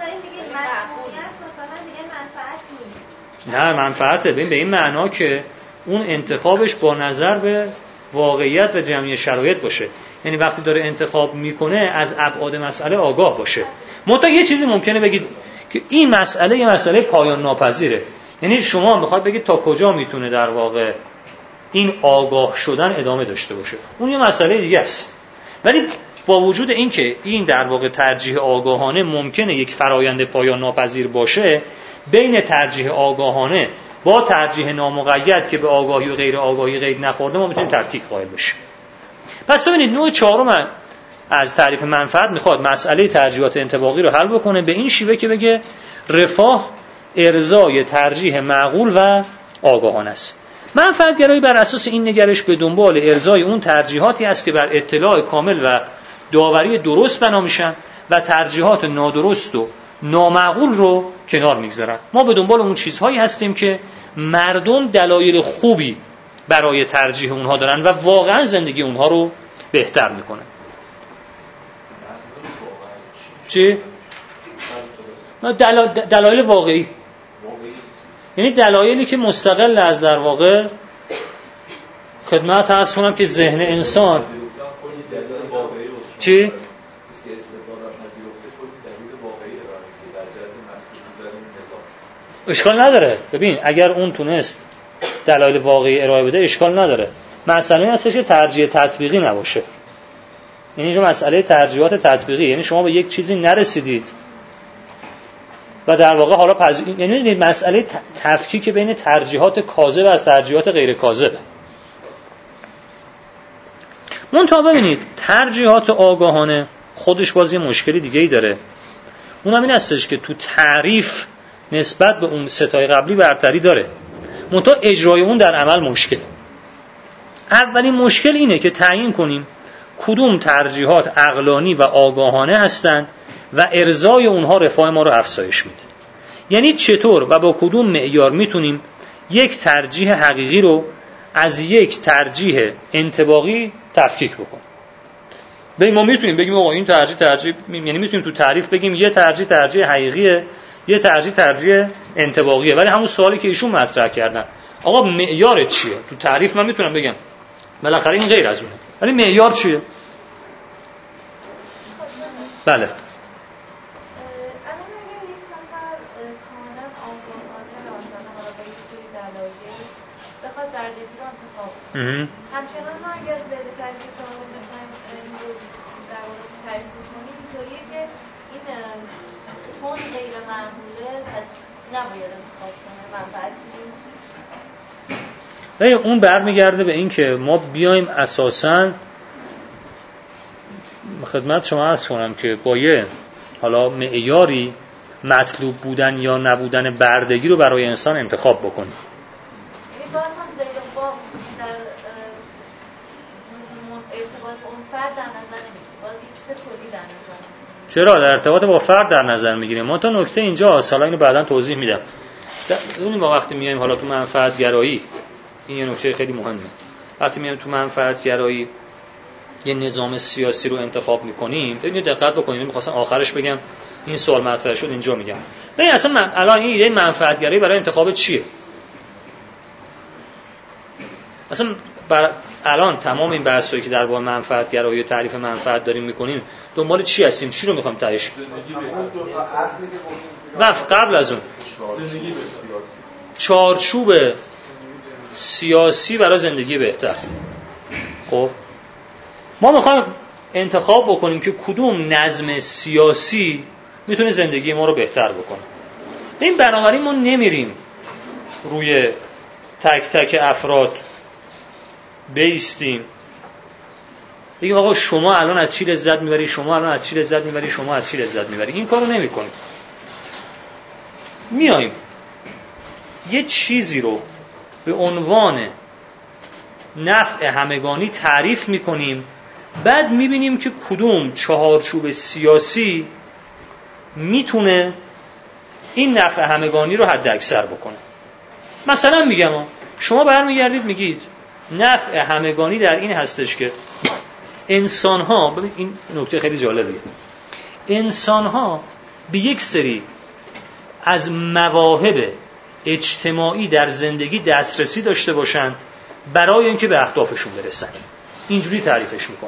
نه منفعته. ببین به این معنا که اون انتخابش با نظر به واقعیت و جمعی شرایط باشه. یعنی وقتی داره انتخاب میکنه از ابعاد مسئله آگاه باشه. منتها یه چیزی ممکنه بگید که این مسئله یه مسئله پایان ناپذیره. یعنی شما میخواید بگید تا کجا میتونه در واقع این آگاه شدن ادامه داشته باشه. اون یه مسئله دیگه است. ولی با وجود این که این در واقع ترجیح آگاهانه ممکنه یک فرایند پایان ناپذیر باشه، بین ترجیح آگاهانه با ترجیح نامقید که به آگاهی و غیر آگاهی قید نخورده ما میتونیم تفکیک قائل بشیم. پس ببینید نوع چهارم از تعریف منفعت میخواد مسئله ترجیحات انطباقی رو حل بکنه به این شیوه که بگه رفاه ارضای ترجیح معقول و آگاهانه است. منفعت گرایی بر اساس این نگرش به دنبال ارضای اون ترجیحاتی است که بر اطلاع کامل و داوری درست بنا میشن و ترجیحات نادرست و نامعقول رو کنار میگذارن. ما به دنبال اون چیزهایی هستیم که مردم دلایل خوبی برای ترجیح اونها دارن و واقعا زندگی اونها رو بهتر میکنه. چی؟ دلایل واقعی، یعنی دلایلی که مستقل از در واقع خدمت عرض کنم که ذهن انسان چی؟ اشکال نداره. ببین اگر اون تونست دلایل واقعی ارائه بده اشکال نداره. مسئله این هستش که ترجیح تطبیقی نباشه. یعنی اینجا مسئله ترجیحات تطبیقی، یعنی شما به یک چیزی نرسیدید و در واقع حالا یعنی مسئله تفکیک بین ترجیحات کاذب از ترجیحات غیر کاذبه. منتها ببینید ترجیحات آگاهانه خودش بازی مشکلی دیگه ای داره. اونم این هستش که تو تعریف نسبت به اون ستای قبلی برتری داره، منتها اجرای اون در عمل مشکل. اولین مشکل اینه که تعیین کنیم کدوم ترجیحات عقلانی و آگاهانه هستند و ارضای اونها رفاه ما رو افزایش میده. یعنی چطور و با کدوم معیار میتونیم یک ترجیح حقیقی رو از یک ترجیح انطباقی تفکیک بکنیم. ببین ما میتونیم بگیم آقا این ترجیح، یعنی میتونیم تو تعریف بگیم یه ترجیح حقیقیه، یه ترجیح انطباقیه، ولی همون سوالی که ایشون مطرح کردن آقا معیار چیه؟ تو تعریف من میتونم بگم بالاخره این غیر از اونه، ولی معیار چیه؟ بله همچنان ما اگر زیاده ترجیح شما رو بخوایم این رو در واقع ترسیم کنیم اینطوریه که این تون غیر معموله پس نباید انتخاب کنه، منفعتی نیست. اون برمیگرده به این که ما بیایم اساساً خدمت شما عرض کنم که با یه حالا معیاری مطلوب بودن یا نبودن بردگی رو برای انسان انتخاب بکنیم. یعنی باز هم زیر باب در ارتباط با اون فرد در نظر نمیگیریم، باز یک چیز کلی در نظر میگیریم. چرا در ارتباط با فرد در نظر میگیریم؟ ما تا نکته اینجا حالا اینو بعداً توضیح میدم. ببینید ما وقتی میایم حالا تو منفعت گرایی، این یه نکته خیلی مهمه، وقتی میایم تو منفعت گرایی یه نظام سیاسی رو انتخاب میکنیم، ببینید دقت بکنید، می‌خواستم آخرش بگم این سوال مطرح شد اینجا میگم. ببین اصلا الان این ایده منفعت گرایی برای انتخاب چیه؟ اصلا الان تمام این بحثایی که در باب منفعت گرایی و تعریف منفعت داریم میکنیم دنبال چی هستیم؟ چی رو میخوایم تهش؟ و قبل از اون چارچوب سیاسی برای زندگی بهتر. خب ما میخوایم انتخاب بکنیم که کدوم نظم سیاسی میتونه زندگی ما رو بهتر بکنه. این بنابراین ما نمیریم روی تک تک افراد بیستیم بگیم آقا شما الان از چی لذت میبری، شما الان از چی لذت میبری، شما از چی لذت میبری. این کارو نمی‌کنیم. میایم یه چیزی رو به عنوان نفع همگانی تعریف میکنیم، بعد میبینیم که کدوم چهارچوب سیاسی میتونه این نفع همگانی رو حد اکثر بکنه. مثلا میگم شما برمیگردید میگید نفع همگانی در این هستش که انسان‌ها، ببین این نکته خیلی جالبیه، انسان‌ها به یک سری از مواهب اجتماعی در زندگی دسترسی داشته باشند برای اینکه به اهدافشون برسن. اینجوری تعریفش میکنه.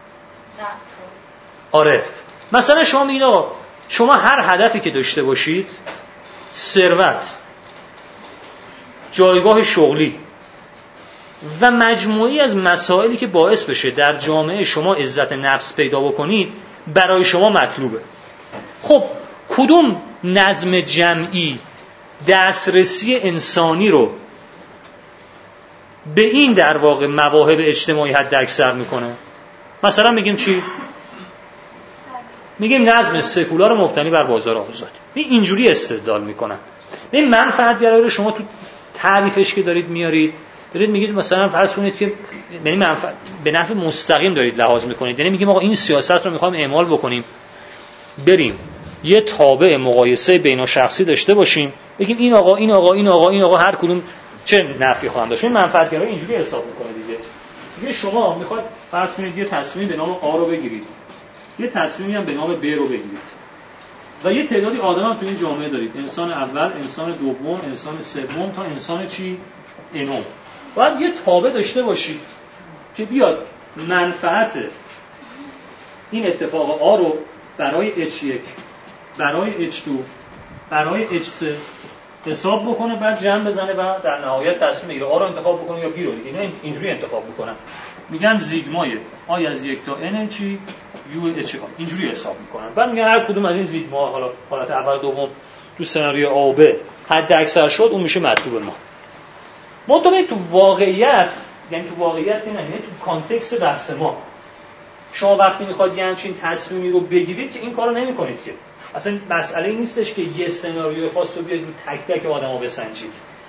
آره مثلا شما میگید آقا شما هر هدفی که داشته باشید، ثروت، جایگاه شغلی و مجموعی از مسائلی که باعث بشه در جامعه شما عزت نفس پیدا بکنید برای شما مطلوبه. خب کدوم نظم جمعی دسترسی انسانی رو به این در واقع مواهب اجتماعی حد اکثر میکنه؟ مثلا میگیم چی؟ میگیم نظم سکولار مبتنی بر بازار آزاد. اینجوری استدلال میکنن. این منفعت گرایی رو شما تو تعریفش که دارید میارید، دارید میگید مثلا فرض کنید که یعنی به نفع مستقیم دارید لحاظ میکنید، یعنی میگیم آقا این سیاست رو میخوایم اعمال بکنیم، بریم یه تابع مقایسه بین شخصی داشته باشیم، بگیم این آقا این آقا این آقا این آقا هر کدوم چه نفعی خواهند داشت. این منفعتگرا اینجوری حساب میکنه دیگه شما میخواد فرض کنید یه تصمیم به نام آ رو بگیرید، یه تصمیمی هم به نام ب رو بگیرید و یه تعدادی آدم هم تو این جامعه دارید، انسان اول، انسان دوم، انسان سوم تا انسان چی؟ انوم. باید یه تابع داشته باشید که بیاد منفعت این اتفاق آ رو برای H1 برای H2 برای H3 حساب بکنه، بعد جمع بزنه و در نهایت تصمیم بگیره آ رو انتخاب بکنه یا بی رو. اینا اینجوری انتخاب میکنن، میگن زیگمای آی از 1 تا n چی یو اچ آ، اینجوری حساب میکنن. بعد میگن هر کدوم از این زیگما، حالا حالت اول دوم تو سناریو آ و ب حد اکثر شد، اون میشه مطلوب ما. منتها تو واقعیت، یعنی تو واقعیت نه، یعنی تو کانتکست بحث ما، شما وقتی میخواد یه همچین تصمیمی رو بگیرید که این کارو نمی‌کنید که. اصلا مسئله این نیستش که یه سناریوی خاص رو بیاید رو تک تک آدم‌ها بسنجید.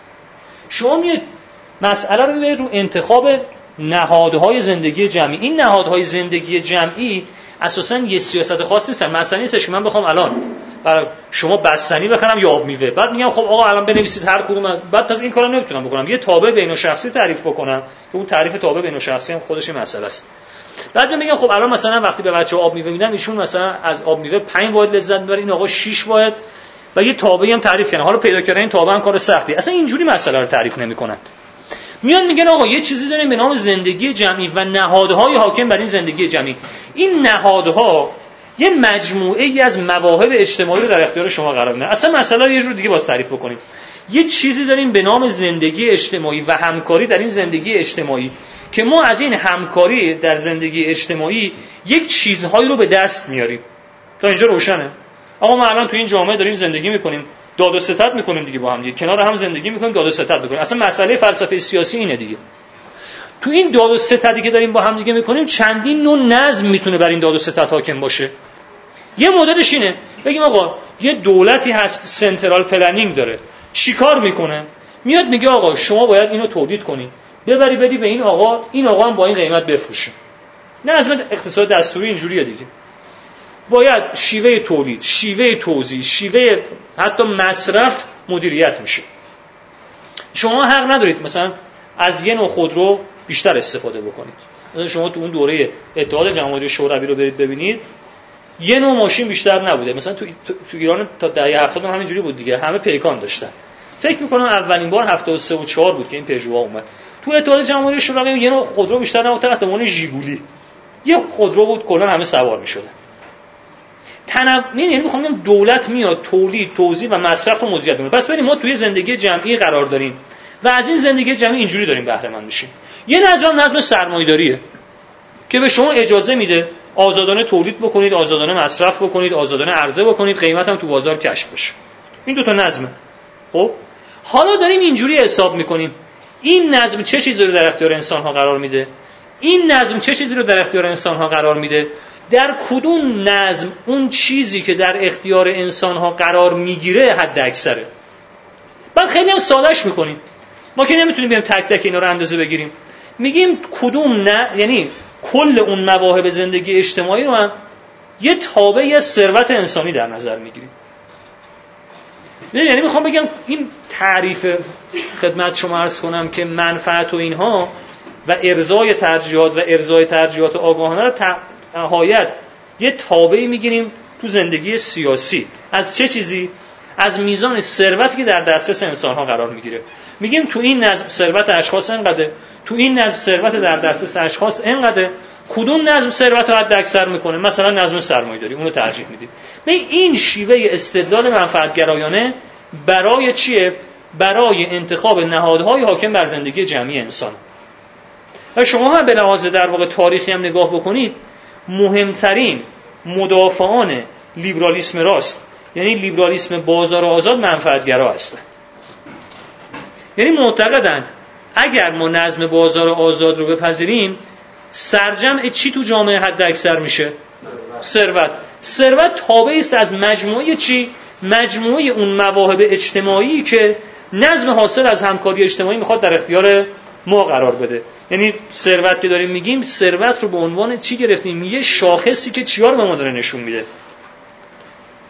شما میاد مسئله رو میبرید رو انتخاب نهادهای زندگی جمعی. این نهادهای زندگی جمعی اساساً یه سیاست خاصی نیستن. مثلا نیستش که من بخوام الان برای شما بستنی بخرم یا آب میوه، بعد میگم خب آقا الان بنویسید هر کدوم، بعد تازه این کارو نمیتونم بکنم، یه تابع بین شخصی تعریف بکنم که اون تعریف تابع بین شخصی هم خودش مسئله است. بعد میگم خب الان مثلا وقتی به بچه‌ها آب میوه میدم، ایشون مثلا از آب میوه 5 واحد لذت میبره، این آقا 6 واحد، و یه تابعی هم تعریف کنه. حالا پیدا کردن این تابع هم کار سختی، اصلا اینجوری مسئله رو تعریف نمیکنن. میان میگن آقا یه چیزی داریم به نام زندگی جمعی و نهادهای حاکم بر این زندگی جمعی. این نهادها یه مجموعه ای از مواهب اجتماعی رو در اختیار شما قرار میدن. اصلا مسئله رو یه جور دیگه باز تعریف بکنیم. یه چیزی داریم به نام زندگی اجتماعی و همکاری در این زندگی اجتماعی که ما از این همکاری در زندگی اجتماعی یک چیزهایی رو به دست میاریم. تا اینجا روشنه؟ آقا ما الان تو این جامعه داریم زندگی میکنیم، داد و ستد میکنیم دیگه، با هم دیگه کنار هم زندگی میکنیم، داد و ستد میکنیم. اصلا مسئله فلسفه سیاسی اینه دیگه. تو این داد و ستدی که داریم با هم دیگه میکنیم، چندین نوع نظم میتونه بر این داد و ستد حاکم باشه. یه مدلش اینه بگیم آقا یه دولتی هست سنترال پلنینگ داره، چیکار میکنه؟ میاد میگه آقا شما باید اینو تولید کنی، ببری بدی به این آقا هم با این قیمت بفروشه. نظم اقتصاد دستوری اینجوریه دیگه. باید شیوه تولید، شیوه توزیع، شیوه حتی مصرف مدیریت میشه. شما حق ندارید مثلا از یه نوع خودرو بیشتر استفاده بکنید. مثلا شما تو اون دوره اتحاد جماهیر شوروی رو برید ببینید، یه نوع ماشین بیشتر نبوده. مثلا تو ایران تا دهه 70 هم همینجوری بود دیگه، همه پیکان داشتن. فکر می‌کنم اولین بار 73 و 4 بود که این پژوها اومد. تو اتحاد جماهیر شوروی یه نوع خودرو بیشتر نبود، تحت عنوان ژیگولی. یه خودرو بود کلا همه سوار می‌شدن. یعنی میخوام بگم دولت میاد تولید، توزیع و مصرف رو مدیریت میکنه. پس ببینید ما توی زندگی جمعی قرار داریم و از این زندگی جمعی اینجوری داریم بهره مند میشیم. یه نظم سرمایه‌داریه که به شما اجازه میده آزادانه تولید بکنید، آزادانه مصرف بکنید، آزادانه عرضه بکنید، قیمت هم تو بازار کشف بشه. این دو تا نظمه. خب حالا داریم اینجوری حساب میکنیم این نظم چه چیزی رو در اختیار انسان ها قرار میده، این نظم چه چیزی رو در اختیار انسان ها قرار میده، در کدوم نظم اون چیزی که در اختیار انسان ها قرار میگیره حد اکثره. بعد خیلی هم سادهش میکنیم. ما که نمیتونیم بریم تک تک اینا رو اندازه بگیریم، میگیم کدوم نه، یعنی کل اون مواهب زندگی اجتماعی رو هم یه تابعی از ثروت انسانی در نظر میگیریم. یعنی میخوام بگم این تعریف خدمت شما عرض کنم که منفعت و اینها و ارضای ترجیحات آگاهانه رو نهایت یه تابعی میگیریم تو زندگی سیاسی. از چه چیزی؟ از میزان ثروتی که در دسترس انسان‌ها قرار میگیره. میگیم تو این نظم ثروت اشخاص اینقدره، تو این نظم ثروت در دسترس اشخاص اینقدره. کدوم نظم ثروت رو حد اکثر میکنه؟ مثلا نظم سرمایه‌داری، اون رو ترجیح میدید. این شیوه استدلال منفعت‌گرایانه برای چیه؟ برای انتخاب نهادهای حاکم بر زندگی جمعی انسان. و شما هم به لحاظ در واقع تاریخی هم نگاه بکنید، مهمترین مدافعان لیبرالیسم راست، یعنی لیبرالیسم بازار آزاد، منفعتگرا هستند. یعنی معتقدند اگر ما نظم بازار آزاد رو بپذیریم، سرجمع چی تو جامعه حد اکثر میشه؟ ثروت تابعی است از مجموعه چی؟ مجموعه اون مواهب اجتماعی که نظم حاصل از همکاری اجتماعی میخواد در اختیار ما قرار بده. یعنی ثروت که داریم میگیم، ثروت رو به عنوان چی گرفتیم؟ یه شاخصی که چیا رو به ما داره نشون میده؟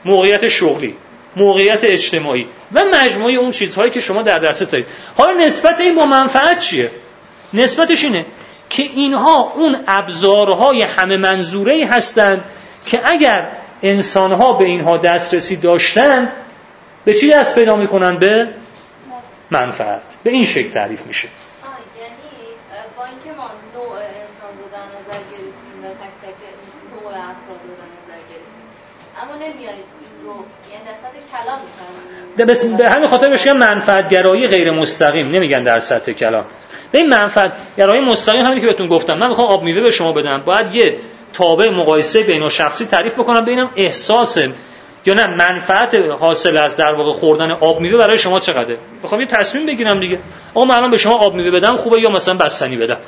موقعیت شغلی، موقعیت اجتماعی و مجموعه اون چیزهایی که شما در دستت دارید. حالا نسبت این با منفعت چیه؟ نسبتش اینه که اینها اون ابزارهای همه منظوره‌ای هستند که اگر انسانها به اینها دسترسی داشتند به چی دست پیدا میکنن؟ به منفعت. به این شکل تعریف میشه. یعنی با اینکه ما نوع انسان رو در نظر گرفتیم و تک تک نوع افراد رو در نظر گرفتیم، اما نمیایید این رو یعنی در سطح کلام می‌فهمیم. به همین خاطر بهش میگن منفعت گرایی غیر مستقیم، نمیگن در سطح کلام. به این منفعت گرایی مستقیم همین که بهتون گفتم، من میخوام آب میوه به شما بدم، باید یه تابع مقایسه بین و شخصی تعریف بکنم ببینم احساس یا نه منفعت حاصل از در واقع خوردن آب میوه برای شما چقدره. بخوام یه تصمیم بگیرم دیگه، آقا من الان به شما آب میوه بدم خوبه یا مثلا بستنی بدم.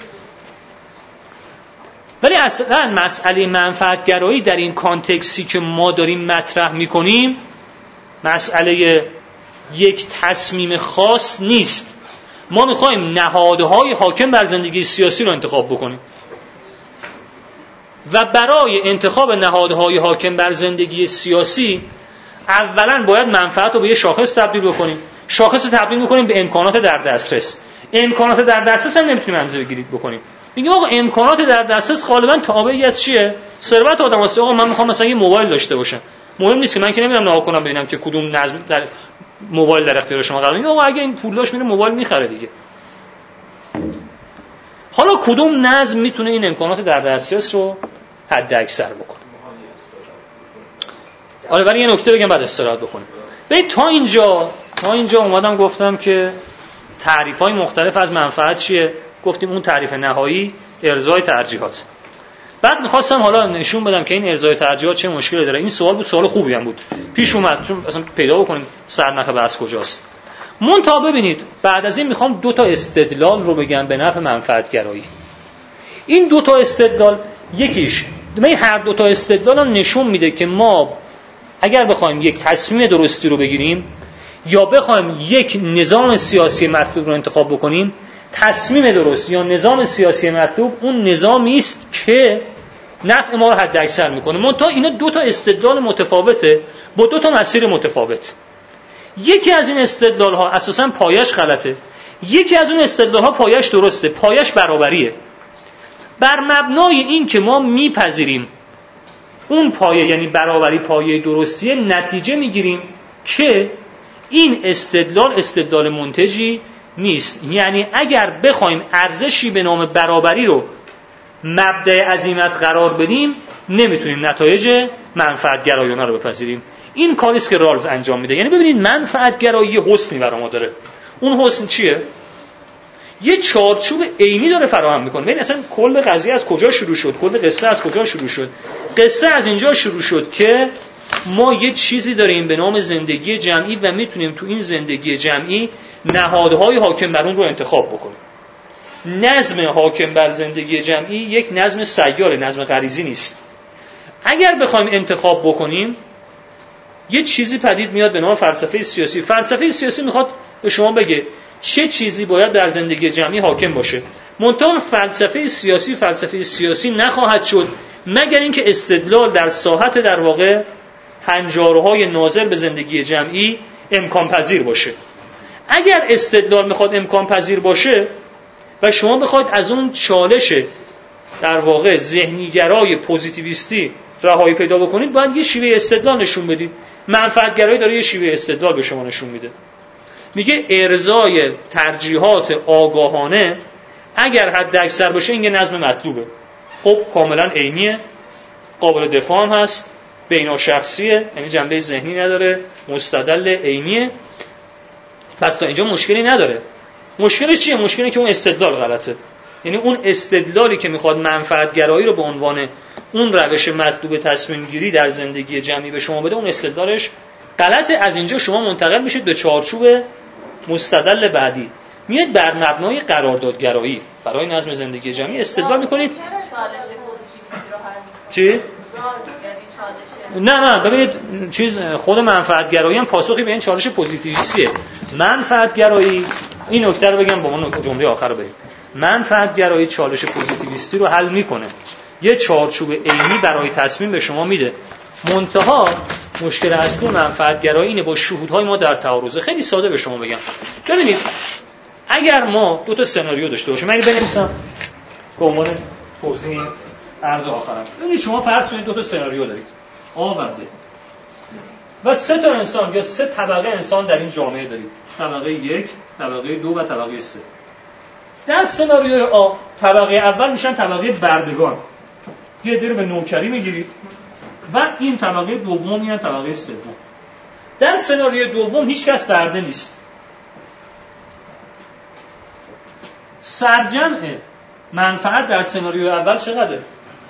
ولی اصلا مسئله منفعت گرایی در این کانتکسی که ما داریم مطرح میکنیم مسئله یک تصمیم خاص نیست. ما میخوایم نهادهای حاکم بر زندگی سیاسی رو انتخاب بکنیم و برای انتخاب نهادهای حاکم بر زندگی سیاسی اولا باید منفعت رو به یه شاخص تبدیل بکنیم، شاخص رو تبدیل بکنیم به امکانات در دسترس. امکانات در دسترس هم نمیتونیم اندازه بگیرید بکنیم. میگیم آقا امکانات در دسترس غالبا تابعی از چیه؟ ثروت آدم هست. آقا من میخوام مثلا یه موبایل داشته باشم، مهم نیست که من که نمیرم نگاه کنم ببینم که کدوم نظم در موبایل در اختیار شما قرار میگه. آقا اگه این پول داشت میره موبایل میخره دیگه. حالا کدوم نظم میتونه این امکانات در دسترس رو حد اکثر بکنه؟ آره برای یه نکته بگم بعد استراحت بکنیم. ببین تا اینجا اومدم گفتم که تعریف‌های مختلف از منفعت چیه؟ گفتیم اون تعریف نهایی ارضای ترجیحات. بعد می‌خواستم حالا نشون بدم که این ارضای ترجیحات چه مشکلی داره. این سوال بود، سوال خوبی هم بود. پیش اومد چون اصلا پیدا بکنیم سرنخ بحث کجاست. منتها ببینید بعد از این میخوام 2 تا استدلال رو بگم به نفع منفعت گرایی. این 2 تا استدلال یکیش من هر 2 تا استدلال هم نشون میده که ما اگر بخوایم یک تصمیم درستی رو بگیریم یا بخوایم یک نظام سیاسی مطلوب رو انتخاب بکنیم، تصمیم درست یا نظام سیاسی مطلوب اون نظامی است که نفع ما رو حد اکثر میکنه. منتها اینا 2 تا استدلال متفاوته با 2 تا مسیر متفاوت. یکی از این استدلال ها اساساً پایش غلطه، یکی از اون استدلال ها پایش درسته. پایش برابریه. بر مبنای این که ما میپذیریم اون پایه یعنی برابری پایه درستیه، نتیجه میگیریم که این استدلال منتجی نیست. یعنی اگر بخوایم ارزشی به نام برابری رو مبدأ عزیمت قرار بدیم نمیتونیم نتایج منفعت گرایانه رو بپذیریم. این کاری است که رالز انجام میده. یعنی ببینید منفعت گرایی یه حسنی برای ما داره. اون حسن چیه؟ یه چارچوب عینی داره فراهم میکنه. ببین اصلا کل قضیه از کجا شروع شد؟ کل قصه از کجا شروع شد؟ قصه از اینجا شروع شد که ما یه چیزی داریم به نام زندگی جمعی و میتونیم تو این زندگی جمعی نهادهای حاکم بر اون رو انتخاب بکنیم. نظم حاکم بر زندگی جمعی یک نظم سیاره، نظم غریزی نیست. اگر بخوایم انتخاب بکنیم یه چیزی پدید میاد به نام فلسفه سیاسی. فلسفه سیاسی میخواد به شما بگه چه چیزی باید در زندگی جمعی حاکم باشه. منتها فلسفه سیاسی نخواهد شد مگر اینکه استدلال در ساحت در واقع هنجارهای ناظر به زندگی جمعی امکان پذیر باشه. اگر استدلال میخواد امکان پذیر باشه و شما بخواید از اون چالش در واقع ذهنیگرای پوزیتیویستی رهایی پیدا بکنید، باید یه شیوه استدلال نشون بدید. منفعتگرایی داره یه شیوه استدلال به شما نشون میده. میگه ارضای ترجیحات آگاهانه اگر حد اکثر باشه این یه نظم مطلوبه. خب کاملا عینیه، قابل دفاع هم هست، بیناشخصیه، یعنی جنبه ذهنی نداره، مستدل عینیه. پس تا اینجا مشکلی نداره. مشکلش چیه؟ مشکلی که اون استدلال غلطه. یعنی اون استدلالی که میخواد منفعتگرایی رو به عنوان اون روش مطلوب تصمیم گیری در زندگی جمعی به شما بده، اون استدلالش غلطه. از اینجا شما منتقل میشید به چارچوب مستدل بعدی. میاد بر مبنای قراردادگرایی برای نظم زندگی جمعی استدلال میکنید. چی؟ نه ببینید خود منفعتگرایی هم پاسخی به این چالش پوزیتیویستیه. منفعتگرایی، این نکته رو بگم با من جمله آخر رو بریم. منفعتگرایی چالش پوزیتیویستی رو حل میکنه، یه چارچوب عینی برای تصمیم به شما میده. منتها مشکل اصلی منفعتگرایی اینه با شهودهای ما در تعارض. خیلی ساده به شما بگم. ببینید اگر ما دو تا سناریو داشته باشیم، من بنویسم به عنوان توضیح عرض آخرم. ببینید شما فرض کنید دو تا سناریو دارید، آ و ب، و سه تا انسان یا سه طبقه انسان در این جامعه دارید، طبقه 1، طبقه 2 و طبقه 3. در سناریوی آ طبقه اول میشن طبقه بردگان، یه عده رو به نوکری میگیرید، و این طبقه دوم میان طبقه سوم. در سناریوی دوم هیچ کس برده نیست. سرجمع منفعت در سناریوی اول چقدره؟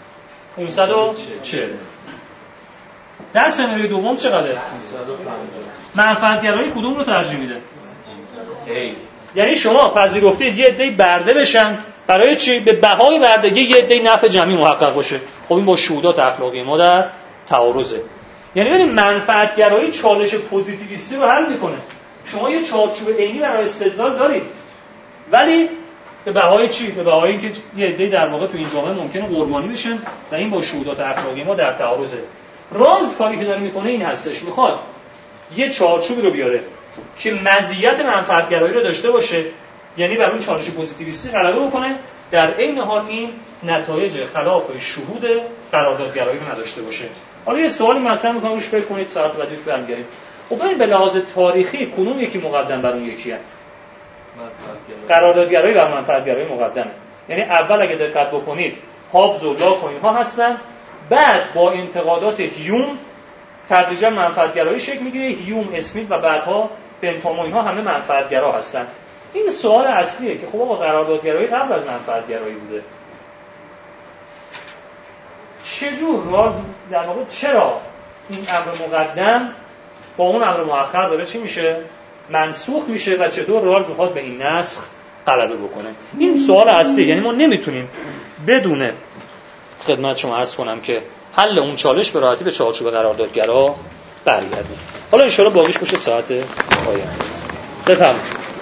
540. در سناریوی دوم چقدره؟ 550. منفعتگرایی کدوم رو ترجیح میده؟ یعنی شما پذیرفتید یه عده برده بشن، برای چی؟ به بهای بردگی یه عده نفع جمعی محقق باشه. خب این با شهودات اخلاقی ما در تعارضه. یعنی ببین منفعتگرایی چالش پوزیتیویستی رو حل میکنه. شما یه چارچوب عینی برای استدلال دارید، ولی به بهای چی؟ به بهای اینکه یه عده در واقع تو این جامعه ممکنه قربانی بشن و این با شهودات اخلاقی ما در تعارضه. راز کاری که داره میکنه این هستش، میخواد یه چارچوبی رو بیاره که مزیت منفعتگرایی رو داشته باشه، یعنی بر اون چالش پوزیتیویستی غلبه بکنه، در عین حال این نتایج خلاف شهود قراردادگرایی رو نداشته باشه. حالا یه سوالی مطرح می‌کنم روش فکر کنید، ساعت بعدی روش برمیگردیم. خب ببین به لحاظ تاریخی کدوم یکی مقدم بر اون یکیه؟ قراردادگرایی بر منفعتگرایی مقدمه. یعنی اول اگه دقت بکنید هابز و لاک و اینها هستن، بعد با انتقادات هیوم تدریجا منفعتگرایی شکل میگیره. هیوم، اسمیت و بعدها بنتام و اینها همه منفعتگرا هستن. این سوال اصلیه که خب آقا قراردادگرایی قبل از منفعتگرایی بوده. چجور راز در واقع چرا این امر مقدم با اون امر مؤخر داره چی میشه؟ منسوخ میشه و چطور راز میخواد به این نسخ غلبه بکنه؟ این سوال اصلی. یعنی ما نمیتونیم بدون خدمت شما عرض کنم که حل اون چالش به راحتی به چارچوب قراردادگرا برگردیم. حالا ان شاءالله باقیش بشه ساعت آینده. بفرمایید.